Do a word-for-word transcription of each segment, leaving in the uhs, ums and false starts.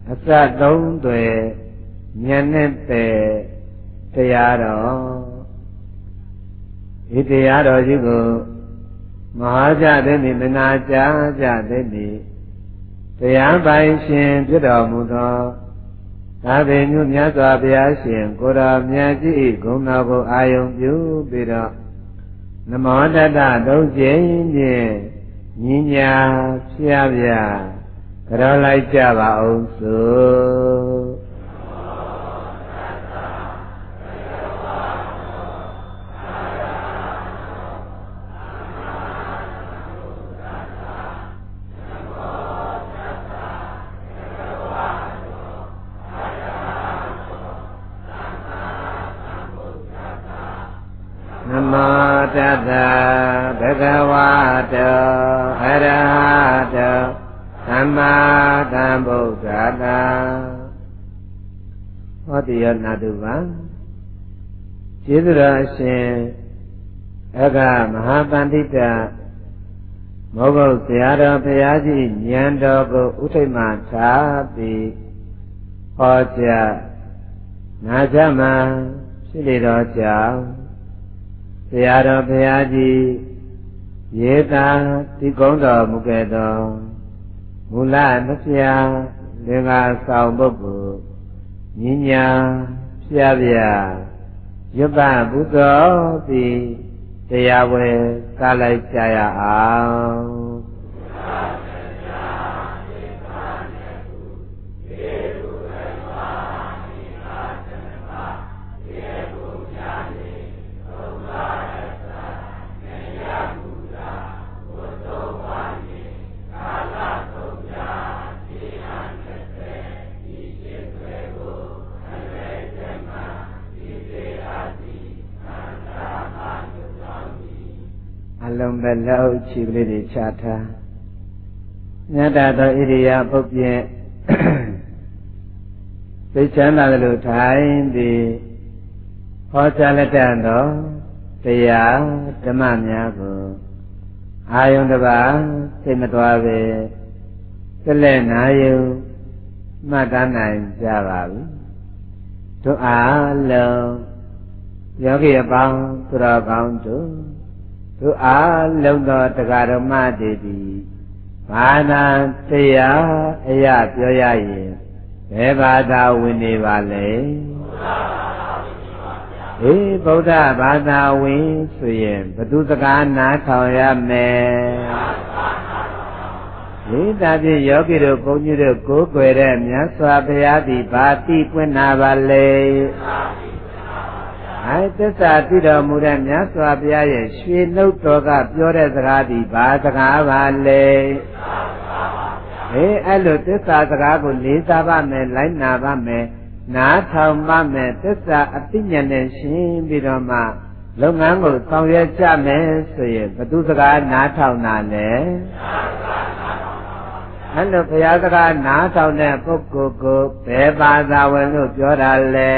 အစသုံးတွေဉာဏ်နဲ့ပဲတရားတော်ဒီတရားတော်ကြီးကိုမဟာကြတဲ့နိမနာကြားကြတဲ့နိတရားပိုင်ရှင်ဖြစ်တော်မူသောသာဝေညုမြတ်စွာဘုရားရှင်ကိုယ်တော်မြတ်ကြီးဂုဏ်တော်ကိုအာယုံပြုပြီးတော့နမောတတသုံးကျင်းဖြင့်ညီညာဖျားဖျားကြောလိုက်ကြပါအောင်စို့နမောတတဘဂဝတောအရဟတောသမ္မာသမ္ဗုဒ္ဓတ္တဟောတိယနာတုပါကျေးဇူးတော်အရှင်အဂမဟာပန္တိတမောဂုတ်ဆရာတော်ဘုရားကြီးဉာဏ်တော်ကိုဥထိတ်မှထားပြီးဟောကြားနာကြမှာဖြစ်လေတော်ကြောင့်ဆရာတော်ဘုရားကြီးရေတာဒီကုန်းတော်မူခဲ့သောမူလနှစ်ဖြာလင်္ကာဆောင်ပုဂ္ဂိုလ်ညီညာဖြာဖြာရွတ်ပဘုသောသည်တရားဝဲကားလိုက်ကြရအောင်လုံးပဲလက်အုပ်ချီကလေးတွေချထားညတာသောဣရိယာပုတ်ဖြင့်သိချမ်းသာသလိုထိုင်ပြီးဟောကြားလက်တန်သောတရားဓမ္မများကိုအာယုန်တစ်ပါးသိမသွားပဲကလည်းနာယုမှတ်တမ်းနိုင်ကြပါပြီတို့အားလုံးယောဂီအပေါင်းသူတော်ကောင်းတို့သူအားလုံးသောတရားဓမ္မတွေသည်ဘာသာတရားအရာပြောရရင်ဘယ်ဘာသာဝင်နေပါလဲအေးဗုဒ္ဓဘာသာဝင်ဆိုရင်ဘသူစကားနားထောင်ရမယ်ဒီတာဖြင့်ယောဂီတို့ဘုန်းကြီးတို့ကိုးကွယ်တဲ့မြတ်စွာဘုရားသည်ဘာတိပွင့်နာပါလဲအဲသစ္စာသိတော်မူတဲ့မြတ်စွာဘုရားရဲ့ရွှေနှုတ်တော်ကပြောတဲ့စကားဒီဘာစကားပါလဲအေးအဲ့လိုသစ္စာစကားကိုလေးစားပါမယ်လိုက်နာပါမယ်နားထောင်ပါမယ်သစ္စာအသိဉာဏ်နဲ့ရှင်းပြီးတော့မှလုပ်ငန်းကိုဆောင်ရွက်ကြမယ်ဆိုရင်ဘသူစကားနားထောင်တာလဲအဲ့လိုဘုရားစကားနားထောင်တဲ့ပုဂ္ဂိုလ်ကိုဘယ်ဘာသာဝင်လို့ပြောတာလဲ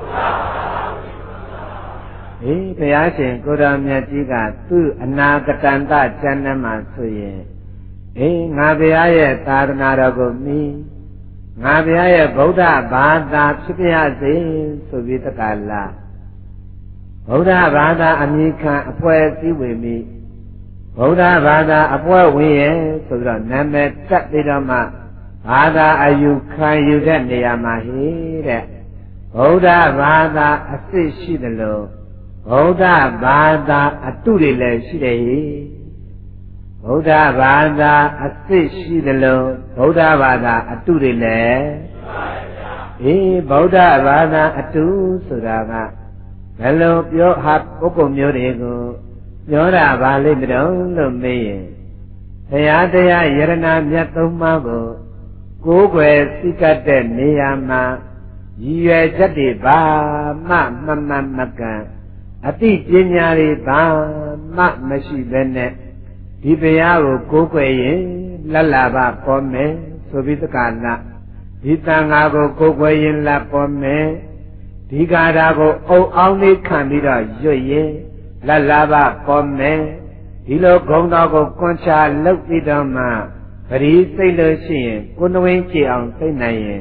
အေးဘုရားရှင်ကိုယ်တော်မြတ်ကြီးကသူ့အနာဂတန္တကျမ်းထဲမှာဆိုရင်အေးငါဘုရားရဲ့သာသနာတော်ကိုမီးငါဘုရားရဲ့ဗုဒ္ဓဘာသာဖြစ်ပြရစေဆိုပြီးတက္ကလာဗုဒ္ဓဘာသာအမိခံအပွဲစည်းဝေမိဗုဒ္ဓဘာသာအပွဲဝင်ရဲ့ဆိုပြီးတော့နာမည်တက်ပြီးတော့မှဘာသာအယူခံယူတဲ့နေရာမှာဟိတဲ့ဗုဒ္ဓဘာသာအစစ်ရှိတယ်လို့ဗုဒ္ဓဘာသာအတုတွေလည်းရှိတယ်ဟိဗုဒ္ဓဘာသာအစစ်ရှိတယ်လို့ဗုဒ္ဓဘာသာအတုတွေလည်းအေးဗုဒ္ဓဘာသာအတုဆိုတာကဘယ်လိုပြောဟာပုဂ္ဂိုလ်မျိုးတွေကိုပြောတာပါလိမ့်မလို့လို့မေးရင်ဘုရားတရားယရဏမြတ်သုံးပါးကိုကိုးကွယ်စိတ်ကပ်တဲ့နေရာမှာရည်ရွယ်ချက်တွေဘာမှမမှန်မကန်အတိပညာတွေဘာမှမရှိဘဲနဲ့ဒီဘုရားကိုကိုးကွယ်ရင်လတ်လာပါပေါ်မယ်ဆိုပြီးသက္ကနာဒီတန်ဃာကိုကိုးကွယ်ရင်လတ်ပေါ်မယ်ဒီကာထာကိုအုံအောင်လေးခံပြီးတော့ရွတ်ရင်လတ်လာပါပေါ်မယ်ဒီလိုဂုံတော်ကိုကွန်ချလုပ်ပြီးတော့မှပရိစိတ်လို့ရှိရင်ကိုယ်နှဝင်းကြည်အောင်သိနိုင်ရင်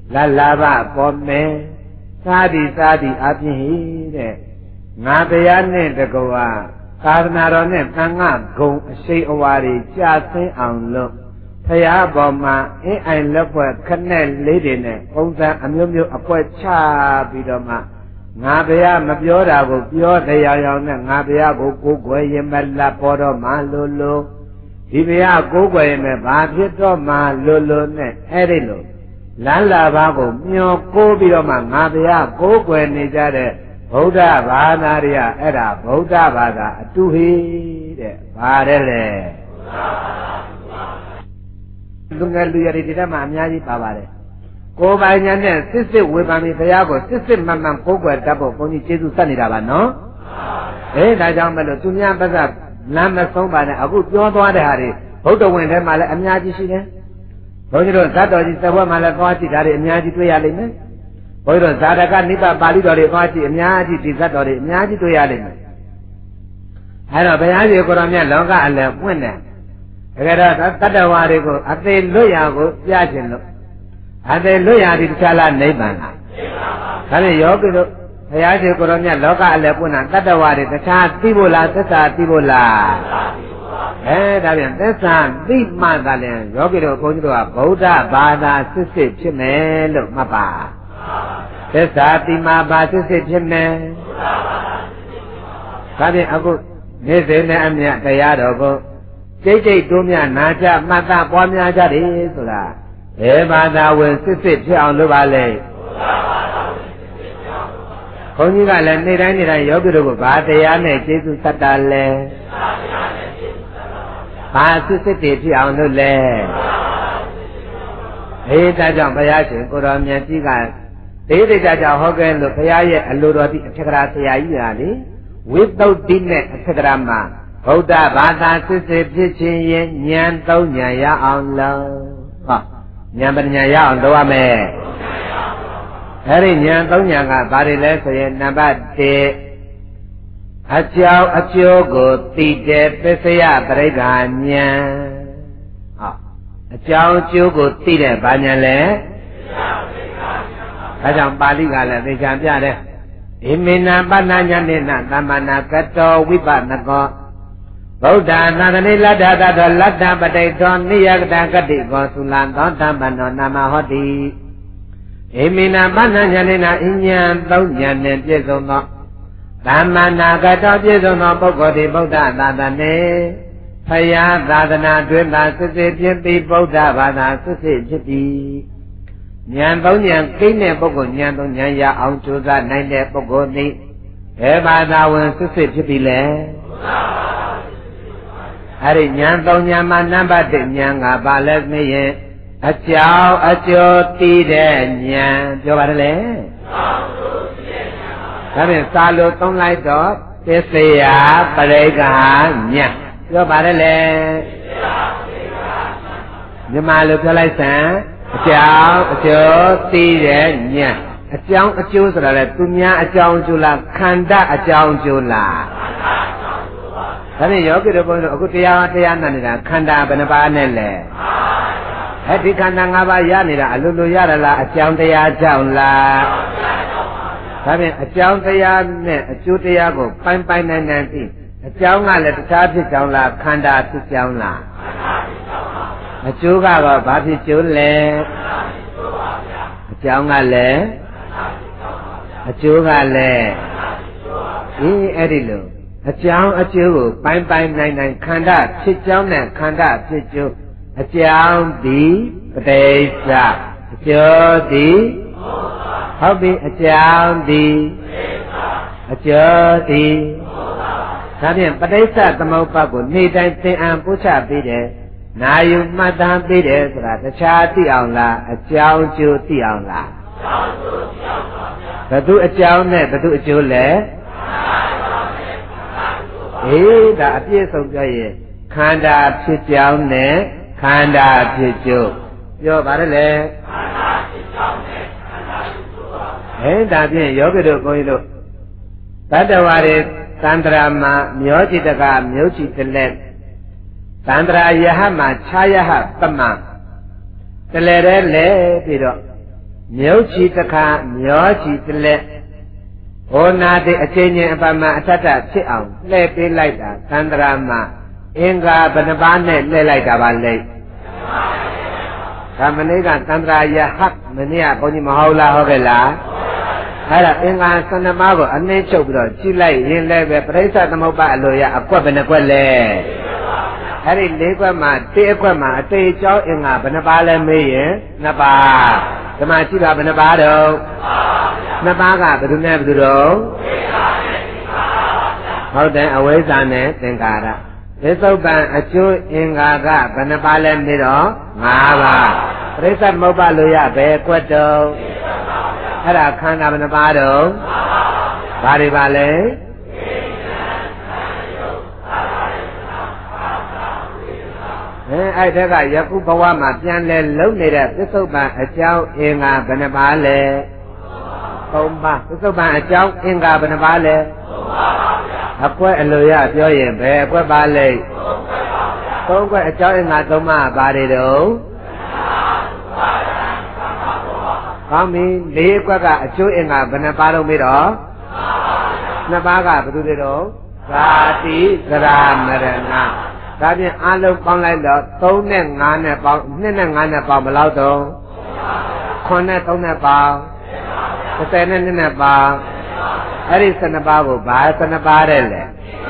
လလာဘပေါ်မယ်သာတိသာတိအပြင်းဟိတဲ့ငါတရားနဲ့တကွာသာသနာတော်နဲ့သံဃာဂုံအရှိန်အဝါတွေကြာဆင်းအောင်လို့ဖရာပေါ်မှာအင်းအိုင်လက်ွက်ခနဲ့လေးတွေနဲ့ပုံစံအမျိုးမျိုးအကွက်ချပြီးတော့မှငါဘုရားမပြောတာကိုပြောတရားရောင်နဲ့ငါဘုရားကိုကိုးကွယ်ရင်မလားပေါ်တော့မှလို့လို့ဒီဘုရားကိုးကွယ်ရင်ပဲဘာဖြစ်တော့မှလို့လို့နဲ့အဲ့ဒီလိုလမ်းလာပါကိုမျောကိုးပြီးတော့မှငါဘုရားကိုးကွယ်နေကြတဲ့ဗုဒ္ဓဘာသာတွေကအဲ့ဒါဗုဒ္ဓဘာသာအတူဟိတဲ့ဘာတဲ့လဲလူငယ်လူရည်ဒီထဲမှာအများကြီးပါပါတယ်ကိုယ်ပိုင်ညာနဲ့စစ်စစ်ဝေဖန်ပြီးဘုရားကိုစစ်စစ်မှန်မှန်ကိုးကွယ်တတ်ဖို့ဘုန်းကြီးကျေးဇူးဆက်နေတာပါနော်အေးဒါကြောင့်မလို့သူများပတ်သက်လမ်းမဆုံးပါနဲ့အခုပြောသွားတဲ့ဟာတွေဗုဒ္ဓဝင်ထဲမှာလည်းအများကြီးရှိတယ်ဘုန်းကြီးတို့ဇတ်တော်ကြီးသဘွက်မှာလည်းသွားကြည့်တာတွေအများကြီးတွေ့ရလိမ့်မယ်ဘုန်းကြီးတို့ဇာတကနိဗ္ဗာန်ပါဠိတော်တွေသွားကြည့်အများကြီးဒီဇတ်တော်တွေအများကြီးတွေ့ရလိမ့်မယ်အဲ့တော့ဘုရားရှင်ကိုယ်တော်မြတ်လောကအလယ်ပွင့်တယ်တကယ်တော့တတ္တဝါတွေကိုအသေးလွတ်ရာကိုပြခြင်းလို့အသေးလွတ်ရာဒီတခြားလားနိဗ္ဗာန်လားဒါနဲ့ယောဂီတို့ဘုရားရှင်ကိုယ်တော်မြတ်လောကအလယ်ပွင့်တာတတ္တဝါတွေတခြားသိဖို့လားသစ္စာသိဖို့လားအဲဒါပြန်သစ္စာသိမှသာလဲယောဂီတို့ဘုန်းကြီးတို့ကဗုဒ္ဓဘာသာစစ်စစ်ဖြစ်မယ်လို့မှတ်ပါသစ္စာတိမာဘာစစ်စစ်ဖြစ်မယ်ဒါဖြင့်အခုနေ့စဉ်နဲ့အမြတ်တရားတော်ကိုကြိတ်ကြိတ်တိုးမြနာကြမှတ်သားပွားများကြတယ်ဆိုတာဘယ်ဘာသာဝင်စစ်စစ်ဖြစ်အောင်လုပ်ပါလဲဘုန်းကြီးကလည်းနေ့တိုင်းနေ့တိုင်းယောဂီတို့ကဘာတရားနဲ့ကျေးဇူးဆက်တာလဲဘာစစ်စစ်တွေဖြစ်အောင်လုပ်လဲအေးဒါကြောင့်ဘုရားရှင်ကိုတော်မြတ်ကြီးကဒေသကြကြဟောခဲ့လို့ဘုရားရဲ့အလိုတော်ဒီအထက်ကရာဆရာကြီးကလေဝိသုဒ္ဓိနဲ့အထက်ကရာမှာဗုဒ္ဓဘာသာစစ်စစ်ဖြစ်ခြင်းရင်ဉာဏ်သုံးဉာဏ်ရအောင်လို့ဟောဉာဏ်ပညာရအောင်လုပ်ရမယ်အဲ့ဒီဉာဏ်သုံးဉာဏ်ကဘာတွေလဲဆိုရင်နံပါတ်တစ်အကြောင်းအကျိုးကိုသိတဲ့ပစ္စယပရိက္ခာဉာဏ်ဟောအကြောင်းအကျိုးကိုသိတဲ့ဘာဉာဏ်လဲဒါကြောင့်ပါဠိကလည်းသိချာပြတယ်ဣမိနာပဏ္ဏညာနေနသမ္မာနာကတောဝိပနကောဗုဒ္ဓသာသနေလတ္ထသတ္တလတ္ထပတိတောနိယကတကတိကောသုလံသောဓမ္မနောနာမဟောတိဣမိနာပဏ္ဏညာနေနအဉ္ဉံသုံးဉာဏ်နဲ့ပြည့်စုံသောသမ္မာနာကတောပြည့်စုံသောပုဂ္ဂိုလ်ဒီဗုဒ္ဓသာသနေဖယားသာသနာတွင်သာစစ်စစ်ဖြစ်ပြီးဗုဒ္ဓဘာသာစစ်စစ်ဖြစ်ပြီးဉာဏ်သုံးဉာဏ်ကိန်းတဲ့ပုဂ္ဂိုလ်ဉာဏ်သုံးဉာဏ်ရအောင်ကြိုးစားနိုင်တဲ့ပုဂ္ဂိုလ်သည်ဘယ်ဘာသာဝင်စစ်စစ်ဖြစ်ပြီလဲအဲ့ဒီဉာဏ်သုံးဉာဏ်မှာနံပါတ်တစ်ဉာဏ်ကဘာလဲမင်းရဲ့အကြောင်းအကျိုးသိတဲ့ဉာဏ်ပြောပါတယ်လေဒါဖြင့်စာလို့သုံးလိုက်တော့သစ္စယပရိက္ခာဉာဏ်ပြောပါတယ်လေမြန်မာလိုပြောလိုက်စမ်းအကြောင်းအကျိုးသိတဲ့ဉာဏ်အကြောင်းအကျိုးဆိုတာလေသူများအကြောင်းအကျိုးလားခန္ဓာအကြောင်းအကျိုးလားဒါနဲ့ယောဂီတို့ဘုန်းကြီးတို့အခုတရားတရားနာနေတာခန္ဓာဘယ်နှပါးနဲ့လဲအဲ့ဒီခန္ဓာ၅ပါးရနေတာအလိုလိုရတာလားအကြောင်းတရားကြောင့်လားဒါဖြင့်အကြောင်းတရားနဲ့အကျိုးတရားကိုပိုင်းပိုင်းနိုင်နိုင်သိအကြောင်းကလည်းတခြားဖြစ်ကြောင်းလားခန္ဓာဖြစ်ကြောင်းလားအကျိုးကတော့ဘာဖြစ်ကျိုးလဲအကြောင်းကလည်းအကျိုးကလည်းအေးအဲ့ဒီလိုအကြောင်းအကျိုးကိုပိုင်းပိုင်းနိုင်နိုင်ခန္ဓာဖြစ်ကြောင်းနဲ့ခန္ဓာဖြစ်ကျိုးအကြောင်းသည်ပဋိစ္စအကျိုးသည်ဟုတ်ပြီအကြောင်းသည်အကျိုးသည်ဒါဖြင့်ပဋိစ္စသမုပ္ပါဒ်ကိုနေ့တိုင်းသင်အံပို့ချပေးတယ်နာယူမှတ်သားပေးတယ်ဆိုတာတခြားသိအောင်လားအကြောင်းကျိုးသိအောင်လားဘယ်သူအကြောင်းနဲ့ဘယ်သူအကျိုးလဲအေးဒါအပြည့်စုံပြောရင်ခန္ဓာဖြစ်ကြောင်းနဲ့ခန္ဓာဖြစ်ကျိုးပြောပါတယ်လေခန္ဓာဖြစ်ကြောင်းနဲ့ခန္ဓာဖြစ်ကျိုးပါအဲဒါဖြင့်ယောဂီတို့ဘုန်းကြီးတို့တတ္တဝါတွေသန္တရာမှာမျောจิตကမျိုးချီတလက်သန္တရာယဟမှာခြားယဟပမတလဲတဲ့လဲပြီးတော့မြုပ်ချီတခါမျောချီတလက်ဟောနာတဲ့အချင်းချင်းအပမအထက်ထဖြစ်အောင်လှည့်ပေးလိုက်တာသန္တရာမှာအင်္ဂါဘယ်နှပါးနဲ့လှည့်လိုက်တာပါလဲဒါမနေ့ကသန္တရာယဟတ်မနေ့ကဘုန်းကြီးမဟုတ်လားဟုတ်ကဲ့လားအဲ့ဒါအင်္ဂါဆန္ဒမကိုအနှင်းချုပ်ပြီးတော့ကြည့်လိုက်ရင်လည်းပဲပရိစ္ဆသမုပ္ပါအလိုရအကွက်ဘယ်နှကွက်လဲအဲ့ဒီလေးကွက်မှာတေးအကွက်မှာအတေအကြောင်းအင်္ဂါဘယ်နှပါလဲမေးရင်နှစ်ပါးဓမ္မရှိတာဘယ်နှပါတော့နှစ်ပါးကဘယ်သူနဲ့ဘယ်သူတော့ဟုတ်တယ်အဝိဇ္ဇာနဲ့သင်္ခါရပစ္စုပန်အကျိုးအင်္ဂါကဘယ်နှပါလဲမေးတော့၅ပါးပရိစ္ဆသမုပ္ပါလိုရဘယ်ကွက်တော့အဲ့ဒါခန္ဓာဘယ်နှပါတော့ဘာတွေပါလဲအဲအဲ့ဒါကယခုဘဝမှာပြန်လဲလုံနေတဲ့ပစ္စုပန်အကြောင်းအင်္ဂါဘယ်နှပါလဲသုံးပါးပစ္စုပန်အကြောင်းအင်္ဂါဘယ်နှပါလဲသုံးပါးပါဗျာအကွက်အလိုရပြောရင်ဘယ်အကွက်ပါလဲသုံးကွက်အကြောင်းအင်္ဂါသုံးပါးဘာတွေတော့ကောင်းပြီလေးကွက်ကအကျိုးအင်္ဂါဘယ်နှပါတော့မေးတော့နှစ်ပါးကဘယ်သူတွေတော့ဇာတိသရမရဏဒါဖြင့်အလုံးပေါင်းလိုက်တော့သုံးနဲ့ငါးနဲ့ပေါင်းနှစ်နဲ့ငါးနဲ့ပေါင်းဘယ်လောက်တော့ခုနှစ်နဲ့သုံးနဲ့ပေါင်းတစ်ဆယ်နဲ့နှစ်နဲ့ပေါင်းအဲ့ဒီဆယ်နှစ်ပါးကိုဘာဆယ်နှစ်ပါးတဲ့လဲ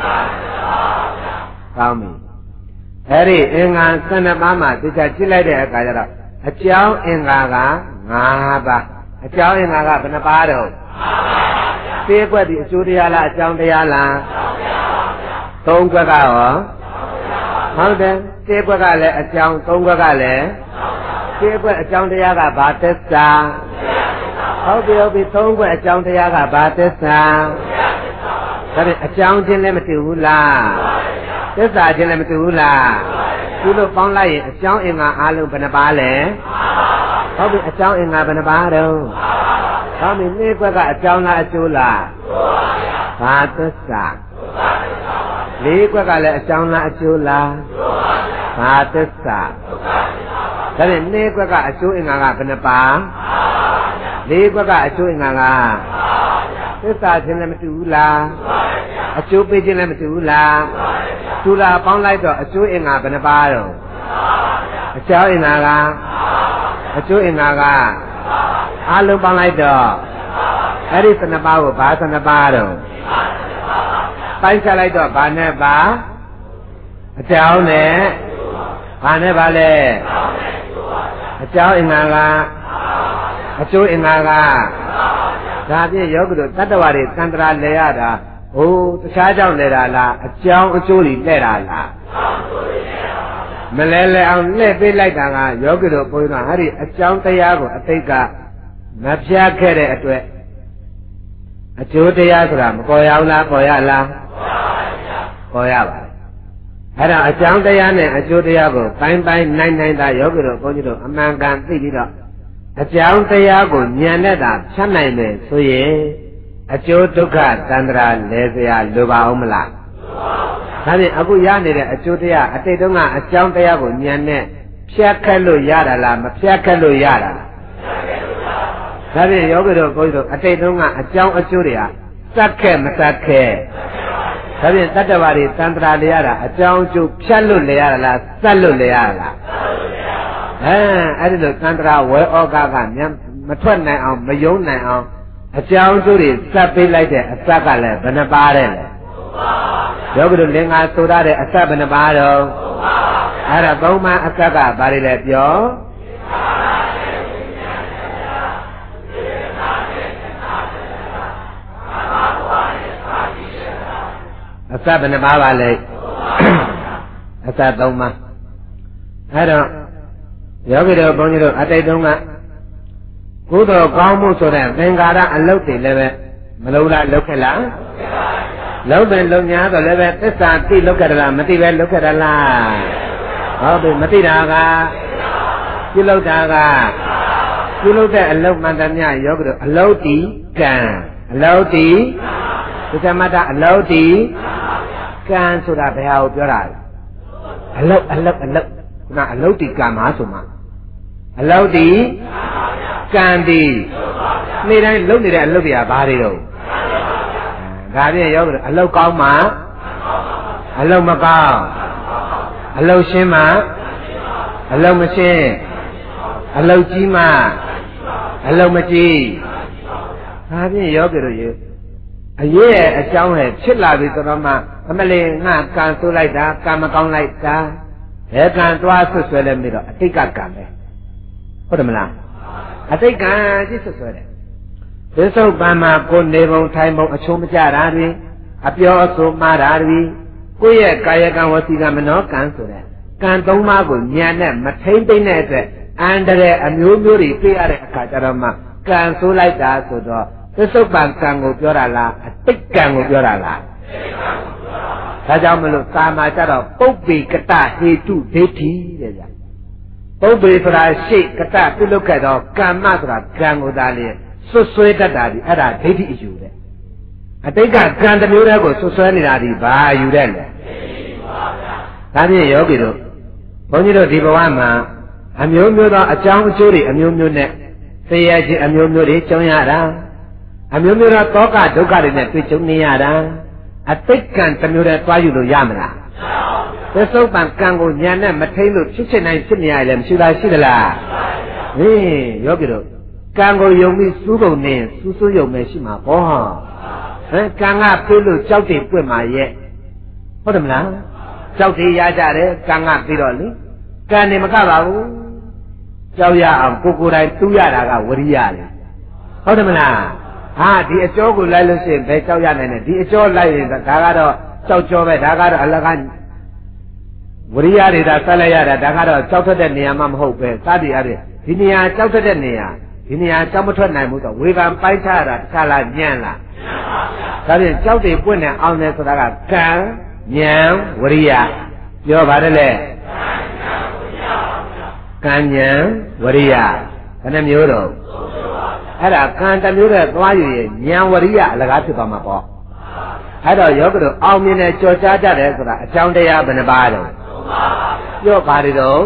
ကောင်းပြီအဲ့ဒီအင်္ဂါဆယ်နှစ်ပါးမှာသိချာကြည့်လိုက်တဲ့အခါကျတော့အကြောင်းအင်္ဂါကငါးပါးအကြောင်းအင်္ဂါကဘယ်နှပါးတော့သေကွက်ဒီအကျိုးတရားလားအကြောင်းတရားလားသုံးကွက်ကရောဟုတ်တယ်သေကွက်ကလည်းအကြောင်းသုံးကွက်ကလည်းသေကွက်အကြောင်းတရားကဘာသစ္စာဟုတ်ပြီဟုတ်ပြီသုံးကွက်အကြောင်းတရားကဘာသစ္စာဒါဖြင့်အကြောင်းချင်းလည်းမတူဘူးလားသစ္စာချင်းလည်းမတူဘူးလားဒီလိုပေါင်းလိုက်ရင်အကြောင်းအင်္ဂါအားလုံးဘယ်နှပါလဲဟုတ်ပြီအကြောင်းအင်္ဂါဘယ်နှပါတော့ဟုတ်ပြီနေ့ကွက်ကအကြောင်းလားအကျိုးလားဘာသစ္စာလေးကွက်ကလည်းအကြောင်းလားအကျိုးလားဘာသစ္စာဒါဖြင့်နေ့ကွက်ကအကျိုးအင်္ဂါကဘယ်နှပါလေးကွက်ကအကျိုးအင်္ဂါကသစ္စာချင်းလည်းမတူဘူးလားအကျိုးပေးခြင်းလည်းမတူဘူးလားတူတာပေါင်းလိုက်တော့အကျိုးအင်္ဂါဘယ်နှပါတော့အကြောင်းအင်္ဂါကအကျိုးအင်္ဂါကအလုံးပေါင်းလိုက်တော့အဲ့ဒီသနှစ်ပါးကိုဘာသနှစ်ပါးတော့ပိုင်းခြားလိုက်တော့ဘာနဲ့ပါအကြောင်းနဲ့ဘာနဲ့ပါလဲအကြောင်းအင်္ဂါကအကျိုးအင်္ဂါကဒါဖြင့်ယောဂီတို့တတ္တဝါတွေသံတရာလဲရတာဟိုတခြားကြောင့်လဲတာလားအကြောင်းအကျိုးတွေလဲတာလားမလဲလဲအောင်လှည့်ပေးလိုက်တာကယောဂီတို့ဘုန်းကြီးတို့ဟာဒီအကြောင်းတရားကိုအတိတ်ကမပြတ်ခဲ့တဲ့အတွက်အကျိုးတရားဆိုတာမပေါ်ရဘူးလားပေါ်ရလားပေါ်ရပါဘူးအဲ့ဒါအကြောင်းတရားနဲ့အကျိုးတရားကိုပိုင်းပိုင်းနိုင်နိုင်တာယောဂီတို့ဘုန်းကြီးတို့အမှန်ကန်သိပြီးတော့အကြောင်းတရားကိုဉာဏ်နဲ့သာဖြတ်နိုင်တယ်ဆိုရင်အကျိုးဒုက္ခတန္တရာလဲเสียလိုပါအောင်မလားဒါဖြင့်အခုရနေတဲ့အကျိုးတရားအတိတ်တုန်းကအကြောင်းတရားကိုဉာဏ်နဲ့ဖြတ်ခက်လို့ရတာလားမဖြတ်ခက်လို့ရတာလားဒါဖြင့်ယောဂီတို့ဘုန်းကြီးတို့အတိတ်တုန်းကအကြောင်းအကျိုးတွေကစက်ခဲမစက်ခဲဒါဖြင့်တတ္တဝါတွေတန္တရာလဲရတာအကြောင်းအကျိုးဖြတ်လို့လဲရတာလားစက်လို့လဲရတာလားအဲအဲ့ဒီလိုတန္တရာဝဲဩဃကမြန်မထွက်နိုင်အောင်မယုံနိုင်အောင်အကြောင်းအကျိုးတွေစက်ပေးလိုက်တဲ့အစက်ကလည်းဘယ်နှပါတဲ့လဲယောဂီတို့လင်္ကာဆိုရတဲ့အစက်ဘယ်နှပါတော့အဲ့ဒါသုံးပါးအစက်ကဘာတွေလဲပြောအစဘယ်နှပါးပါလဲအစသုံးပါးအဲ့တော့ယောဂီတို့ဘုန်းကြီးတို့အတိတ်တုန်းကကုသိုလ်ကောင်းမှုဆိုတဲ့သင်္ကာရအလုပ်တွေလည်းပဲမလုပ်လားလုပ်ခဲ့လားလုပ်တယ်လုပ်များတော့လည်းပဲသစ္စာသိလုပ်ခဲ့တာလားမသိပဲလုပ်ခဲ့တာလားဟုတ်ပြီမသိတာကပြုလုပ်တာကပြုလုပ်တဲ့အလုပ်မှန်သမျှယောဂီတို့အလုပ်တီကံအလုပ်တီသစ္စာမတ္တအလုပ်တီကံဆိုတာဘယ်ဟာကိုပြောတာလဲအလုပ်အလုပ်အလုပ်ခုနအလုပ်တီကံမှာဆိုမှအလုပ်တီကံဒီနေ့တိုင်းလုပ်နေတဲ့အလုပ်တွေကဘာတွေတော့ဒါဖြင့်ယောဂီအလုပ်ကောင်းမှအလုပ်မကောင်းအလုပ်ရှင်းမှအလုပ်မရှင်းအလုပ်ကြီးမှအလုပ်မကြီးဒါဖြင့်ယောဂီတို့ရေအရေးရဲ့အကြောင်းနဲ့ဖြစ်လာပြီဆိုတော့မှအမလေးငါကံဆိုးလိုက်တာကံမကောင်းလိုက်တာဘယ်ကံသွားဆွဆွဲလဲမသိတော့အတိတ်ကကံပဲဟုတ်တယ်မလားအတိတ်ကံကြီးဆွဆွဲတယ်သစ္ဆုတ်ပံမှာကိုနေပုံထိုင်ပုံအချုံးမကြတာတွေအပြောအဆိုမှားတာတွေကိုယ့်ရဲ့ကာယကံဝစီကံမနောကံဆိုတဲ့ကံသုံးပါးကိုဉာဏ်နဲ့မထိမ့်သိမ့်တဲ့အတွက်အန္တရာယ်အမျိုးမျိုးတွေပြရတဲ့အခါကျတော့မှကံဆိုးလိုက်တာဆိုတော့သစ္ဆုတ်ပံကံကိုပြောတာလားအတိတ်ကံကိုပြောတာလားဒါကြောင့်မလို့သာမာကြတော့ပုပ္ပေကတဟေတုဒိဋ္ဌိတဲ့ဗျပုပ္ပေဆိုတာရှေ့ကတပြုလုပ်ခဲ့တော့ကမ္မဆိုတာကံကိုသာလေဆွဆွဲတတ်တာဒီအဲ့ဒါဒိဋ္ဌိအယူတဲ့အတိတ်ကကံတစ်မျိုးတည်းကိုဆွဆွဲနေတာဒီဘာယူတဲ့လဲဒါဖြင့်ယောဂီတို့ဘုန်းကြီးတို့ဒီဘဝမှာအမျိုးမျိုးသောအကြောင်းအကျိုးတွေအမျိုးမျိုးနဲ့သိရခြင်းအမျိုးမျိုးတွေကြုံရတာအမျိုးမျိုးသောတောကဒုက္ခတွေနဲ့တွေ့ကြုံနေရတာအတိတ်ကံတစ်မျိုးတည်းသွားယူလို့ရမလားသစ္ဆုတ်ပံကံကိုညာနဲ့မထိန်လို့ဖြစ်ချင်နိုင်ဖြစ်နေရလဲမရှိတာရှိသလားဟေးယောဂီတို့ကံကိုယုံပြီးစူးပုံနေစူးစူးယုံမယ်ရှိမှာပေါ့ဟမ်ကံကပြေးလို့ကြောက်တယ်ပွင့်မှာရဲ့ဟုတ်တယ်မလားကြောက်တယ်ရကြတယ်ကံကပြီးတော့လေကံနေမကပါဘူးကြောက်ရအောင်ကိုကိုယ်တိုင်တူးရတာကဝရိယလေဟုတ်တယ်မလားဟာဒီအကျော်ကိုလိုက်လို့ရှိရင်ဘယ်ကြောက်ရနိုင်လဲဒီအကျော်လိုက်ရင်ဒါကတော့ကြောက်ကြောပဲဒါကတော့အလကားဝရိယတွေဒါဆက်လိုက်ရတာဒါကတော့ကြောက်ထွက်တဲ့နေရာမှမဟုတ်ပဲစသည်အားဖြင့်ဒီနေရာကြောက်ထွက်တဲ့နေရာဒီနေရာကြောက်မထွက်နိုင်ဘူးဆိုဝေဖန်ပိုက်ချတာတခြားလားညံ့လားဒါဖြင့်ကြောက်တွေပွင့်နေအောင်လဲဆိုတာကကံဉာဏ်ဝရိယပြောပါတယ်လေကံဉာဏ်ဝရိယဘယ်နှမျိုးတော့အဲ့ဒါကံတစ်မျိုးနဲ့သွားယူရင်ဉာဏ်ဝရိယအလကားဖြစ်သွားမှာပေါ့အဲ့တော့ယောဂတို့အောင်မြင်တဲ့ကြော်ကြားကြတယ်ဆိုတာအကြောင်းတရားဘယ်နှပါးတော့ပြောပါတယ်တော့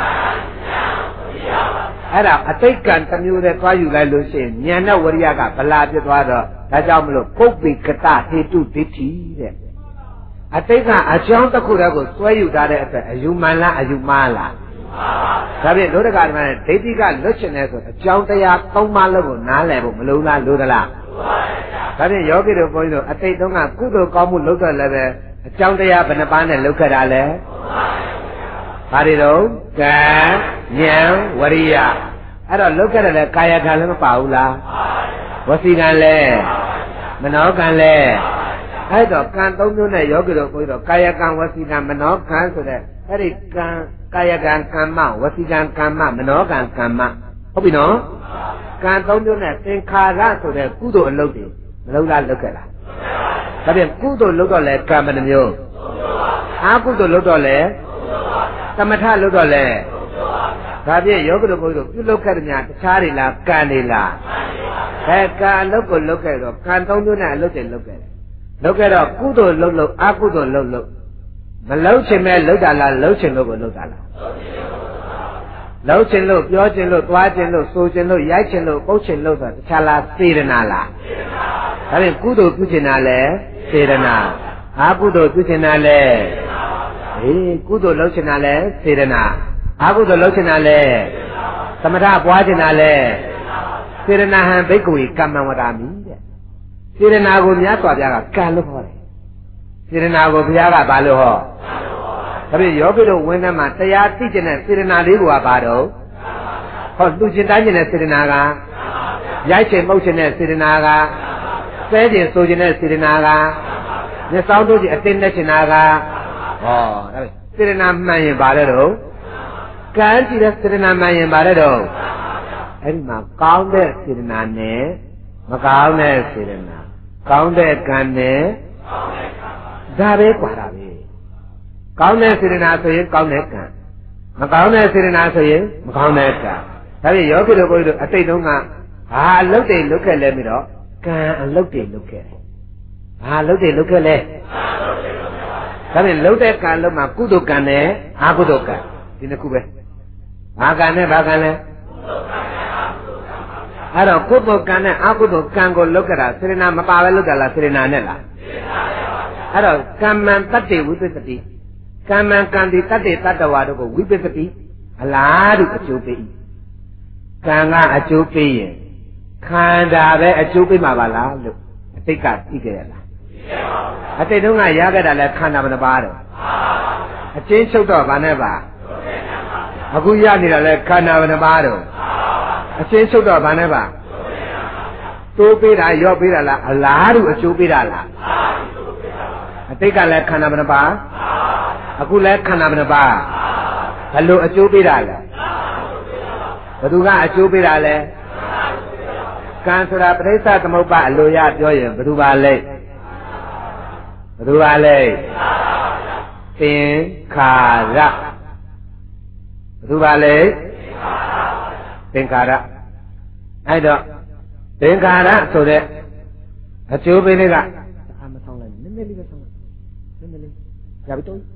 အဲ့ဒါအတိတ်ကံတစ်မျိုးနဲ့သွားယူလိုက်လို့ရှိရင်ဉာဏ်နဲ့ဝရိယကဗလာဖြစ်သွားတော့ဒါကြောင့်မလို့ပုပ္ပိကတဟေတုဒိဋ္ဌိတဲ့အတိတ်ကအကြောင်းတစ်ခုတည်းကိုစွဲယူထားတဲ့အတွက်အယူမှန်လားအယူမှားလားဒါဖြင့်လောကဓမ္မနဲ့ဒိဋ္ဌိကလွတ်ချင်တယ်ဆိုအကြောင်းတရားသုံးပါးလုံးကိုနားလည်ဖို့မလိုလားလိုသလားဒါဖြင့်ယောဂီတို့ဘုန်းကြီးတို့အတိတ်တုန်းကကုသိုလ်ကောင်းမှုလုပ်တော့လည်းပဲအကြောင်းတရားဘယ်နှပါးနဲ့လုပ်ခဲ့တာလဲဘာတွေတော့ကံဉာဏ်ဝရိယအဲ့တော့လုပ်ခဲ့တယ်လေကာယကံလည်းမပါဘူးလားဝစီကံလည်းမနောကံလည်းအဲ့တော့ကံသုံးမျိုးနဲ့ယောဂီတို့ဘုန်းကြီးတို့ကာယကံဝစီကံမနောကံဆိုတဲ့အဲ့ဒီကံကာယကံကမ္မဝစီကံကမ္မမနောကံကမ္မဟုတ်ပြီနော်ကံသုံးမျိုးနဲ့သင်္ခါရဆိုတဲ့ကုသိုလ်အလုပ်တွေမလုပ်လားလုပ်ခဲ့လားဒါပြန်ကုသိုလ်လုပ်တော့လဲကံဘယ်နှမျိုးအာကုသိုလ်လုပ်တော့လဲသမထလုပ်တော့လဲဒါပြန်ယောဂတို့ဘုန်းကြီးတို့ပြုလုပ်ခဲ့တဲ့များတခြားတွေလားကံတွေလားအဲကံအလုပ်ကိုလုပ်ခဲ့တော့ကံသုံးမျိုးနဲ့အလုပ်တွေလုပ်ခဲ့တယ်လုပ်ခဲ့တော့ကုသိုလ်လုပ်လို့အာကုသိုလ်လုပ်လို့မလုပ်ချင်မဲ့လုပ်တာလားလုပ်ချင်လို့ကိုလုပ်တာလားလုပ်ချင်လို့ပြောချင်လို့သွားချင်လို့ဆိုချင်လို့ရိုက်ချင်လို့ပုတ်ချင်လို့ဆိုတာတခြားလားစေတနာလားဒါဖြင့်ကုသိုလ်ပြုချင်တာလဲစေတနာအာကုသိုလ်ပြုချင်တာလဲအေးကုသိုလ်လုပ်ချင်တာလဲစေတနာအာကုသိုလ်လုပ်ချင်တာလဲသမထပွားချင်တာလဲစေတနာဟံဘိက္ခဝေကမ္မဝဒာမိတဲ့စေတနာကိုမြတ်စွာဘုရားကကံလို့ခေါ်တယ်စေတနာကိုဘုရားကဘာလို့ဟောဒါဖြင့်ယောဂီတို့ဝင်းထဲမှာတရားသိကျင်တဲ့စေတနာလေးကဘာတော့ဟောလူချင်းတိုင်းကျင်တဲ့စေတနာကရိုက်ချင်ပုတ်ချင်တဲ့စေတနာကဆဲကျင်ဆိုကျင်တဲ့စေတနာကမျက်စောင်းတို့ကြီးအတင်းနဲ့ချင်တာကဟောဒါဖြင့်စေတနာမှန်ရင်ဘာလဲတော့ကံကြည့်တဲ့စေတနာမှန်ရင်ဘာလဲတော့အဲ့ဒီမှာကောင်းတဲ့စေတနာနဲ့မကောင်းတဲ့စေတနာကောင်းတဲ့ကံနဲ့ဒါပဲกว่าတာပဲကောင်းတဲ့စေတနာဆိုရင်ကောင်းတဲ့ကံမကောင်းတဲ့စေတနာဆိုရင်မကောင်းတဲ့ကံဒါဖြင့်ယောဂီတို့ဘုန်းကြီးတို့အတိတ်တုန်းကဘာအလုပ်တွေလုပ်ခဲ့လဲပြီးတော့ကံအလုပ်တွေလုပ်ခဲ့တယ်ဘာအလုပ်တွေလုပ်ခဲ့လဲဒါဖြင့်လုပ်တဲ့ကံလုံးမှာကုသိုလ်ကံနဲ့အကုသိုလ်ကံဒီနှစ်ခုပဲဘာကံနဲ့ဘာကံလဲအဲ့တော့ကုသိုလ်ကံနဲ့အကုသိုလ်ကံကိုလုပ်ကြတာစေရနာမပါပဲလုပ်ကြလားစေရနာနဲ့လားအဲ့တော့ကမ္မံတတ္တိဝိပစ္စတိကမ္မံကံတိတတ္တိတတ္တဝါတို့ကိုဝိပစ္စတိအလားတူအကျိုးပေး၏ကံကအကျိုးပေးရင်ခန္ဓာပဲအကျိုးပေးမှာပါလားလို့အတိတ်ကသိကြရလားအတိတ်တုန်းကရခဲ့တာလဲခန္ဓာဘယ်နှပါတော့အချင်းချုပ်တော့ဗာနဲ့ပါအခုရနေတာလဲခန္ဓာဘယ်နှပါတော့အချင်းချုပ်တော့ဗာနဲ့ပါတိုးပေးတာရော့ပေးတာလားအလားတူအကျိုးပေးတာလားအတိတ်ကလည်းခန္ဓာဘယ်နှပါအခုလည်းခန္ဓာဘယ်နှပါဘယ်လိုအကျိုးပေးတာလဲဘယ်သူကအကျိုးပေးတာလဲကံဆိုတာပရိစ္ဆသမုပ္ပါအလိုရပြောရင်ဘယ်သူပါလဲဘယ်သူပါလဲသင်္ခါရဘယ်သူပါလဲသင်္ခါရအဲ့တော့သင်္ခါရဆိုတဲ့အကျိုးပေးလေးကအာမဆောင်လိုက်နည်းနည်းလေးပဲဆောင်လိုက်နည်းနည်းလေးရပြီတော့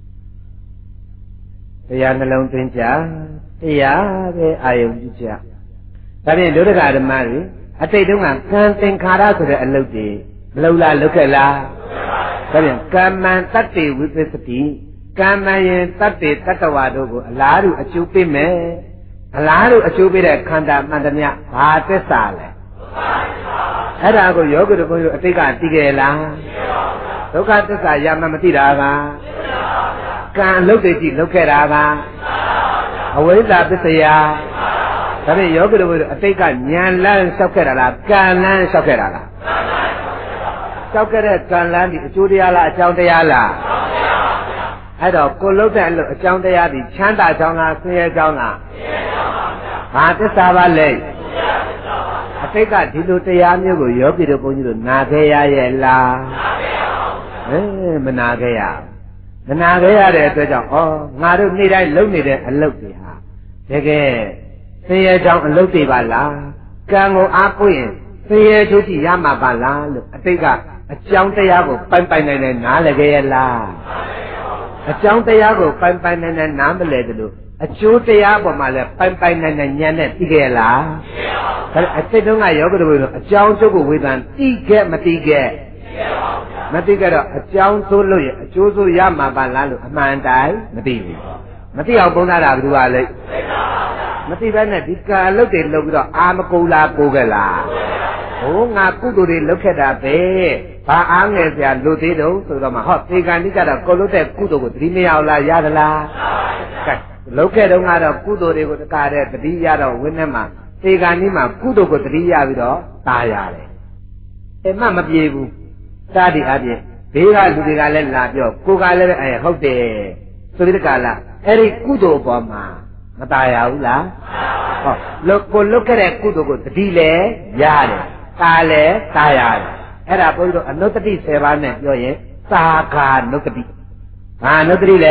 တရားနှလုံးသွင်းကြတရားပဲအာယုံပြုကြဒါဖြင့်ဒုဒကဓမ္မတွေအတိတ်တုန်းကကံသင်္ခါရဆိုတဲ့အလုပ်တွေမလုပ်လားလုပ်ခဲ့လားဒါဖြင့်ကမ္မံတတ္တိဝိပစ္စတိကမ္မံယင်တတ္တိတတ္တဝါတို့ကိုအလားတူအကျိုးပေးမယ်အလားတူအကျိုးပေးတဲ့ခန္ဓာမှန်သမျှဘာသစ္စာလဲအဲ့ဒါကိုယောဂီတို့ဘုန်းကြီးတို့အတိတ်ကသိကြလားဒုက္ခသစ္စာရမှမသိတာကကံအလုပ်တွေကြည့်လုပ်ခဲ့တာကအဝိဇ္ဇာပစ္စယဒါဖြင့်ယောဂီတို့ဘုန်းကြီးတို့အတိတ်ကဉာဏ်လန်းလျှောက်ခဲ့တာလားကံလန်းလျှောက်ခဲ့တာလားလျှောက်ခဲ့တဲ့ကံလန်းဒီအကျိုးတရားလားအကြောင်းတရားလားအဲ့တော့ကိုလုတ်တဲ့အလုပ်အကြောင်းတရားဒီချမ်းသာကြောင်းလားဆင်းရဲကြောင်းလားဘာသစ္စာပါလဲအတိတ်ကဒီလိုတရားမျိုးကိုယောဂီတို့ဘုန်းကြီးတို့နာခဲ့ရရဲ့လားအဲမနာခဲ့ရမနာခဲ့ရတဲ့အတွက်ကြောင့်ဩငါတို့နေ့တိုင်းလုပ်နေတဲ့အလုပ်တွေဟာတကယ်ဆင်းရဲကြောင်းအလုပ်တွေပါလားကံကိုအားကိုးရင်ဆင်းရဲချုပ်ကြည့်ရမှာပါလားလို့အတိတ်ကအကြောင်းတရားကိုပိုင်ပိုင်နိုင်နိုင်နားလည်ခဲ့ရလားအကြောင်းတရားကိုပိုင်ပိုင်နိုင်နိုင်နားမလဲတယ်လို့အကျိုးတရားပေါ်မှာလဲပိုင်ပိုင်နိုင်နိုင်ဉာဏ်နဲ့သိခဲ့လားဒါအစိတ်တုန်းကယောဂတို့တို့အကြောင်းကျုပ်ကိုဝေဖန်သိခဲ့မသိခဲ့မသိခဲ့တော့အကြောင်းဆိုးလို့ရအကျိုးဆိုးရမှာပါလားလို့အမှန်တိုင်းမသိဘူးမသိအောင်ပုံသားတာဘယ်သူကလဲမသိဘဲနဲ့ဒီကံလုတ်တွေလုတ်ပြီးတော့အာမကုလားပိုးခဲ့လားဟိုငါကုသိုလ်တွေလုတ်ခဲ့တာပဲဘာအားငယ်စရာလူသေးတုံးဆိုတော့မှဟောသေကံတိကတော့ကိုလုတ်တဲ့ကုသိုလ်ကိုသတိမရလားရသလားကဲလုတ်ခဲ့တုန်းကတော့ကုသိုလ်တွေကိုတကားတဲ့သတိရတော့ဝင်းထဲမှာသေကံတိမှာကုသိုလ်ကိုသတိရပြီးတော့ตายရတယ်အမှမပြေဘူးသာတိအပြင်ဘေးကလူတွေကလည်းလာပြောကိုကလည်းအဲဟုတ်တယ်ဆိုပြီးတကလားအဲ့ဒီကုသိုလ်ပေါ်မှာမตายရဘူးလားဟောလုတ်ကိုလုတ်ခဲ့တဲ့ကုသိုလ်ကိုသတိလည်းရတယ်ตาလည်းตายရတယ်အဲ့ဒါဘုန်းကြီးတို့အနုတ္တိဆယ်ပါးနဲ့ပြောရင်သာဂာနုတ္တိဘာနုတ္တိလဲ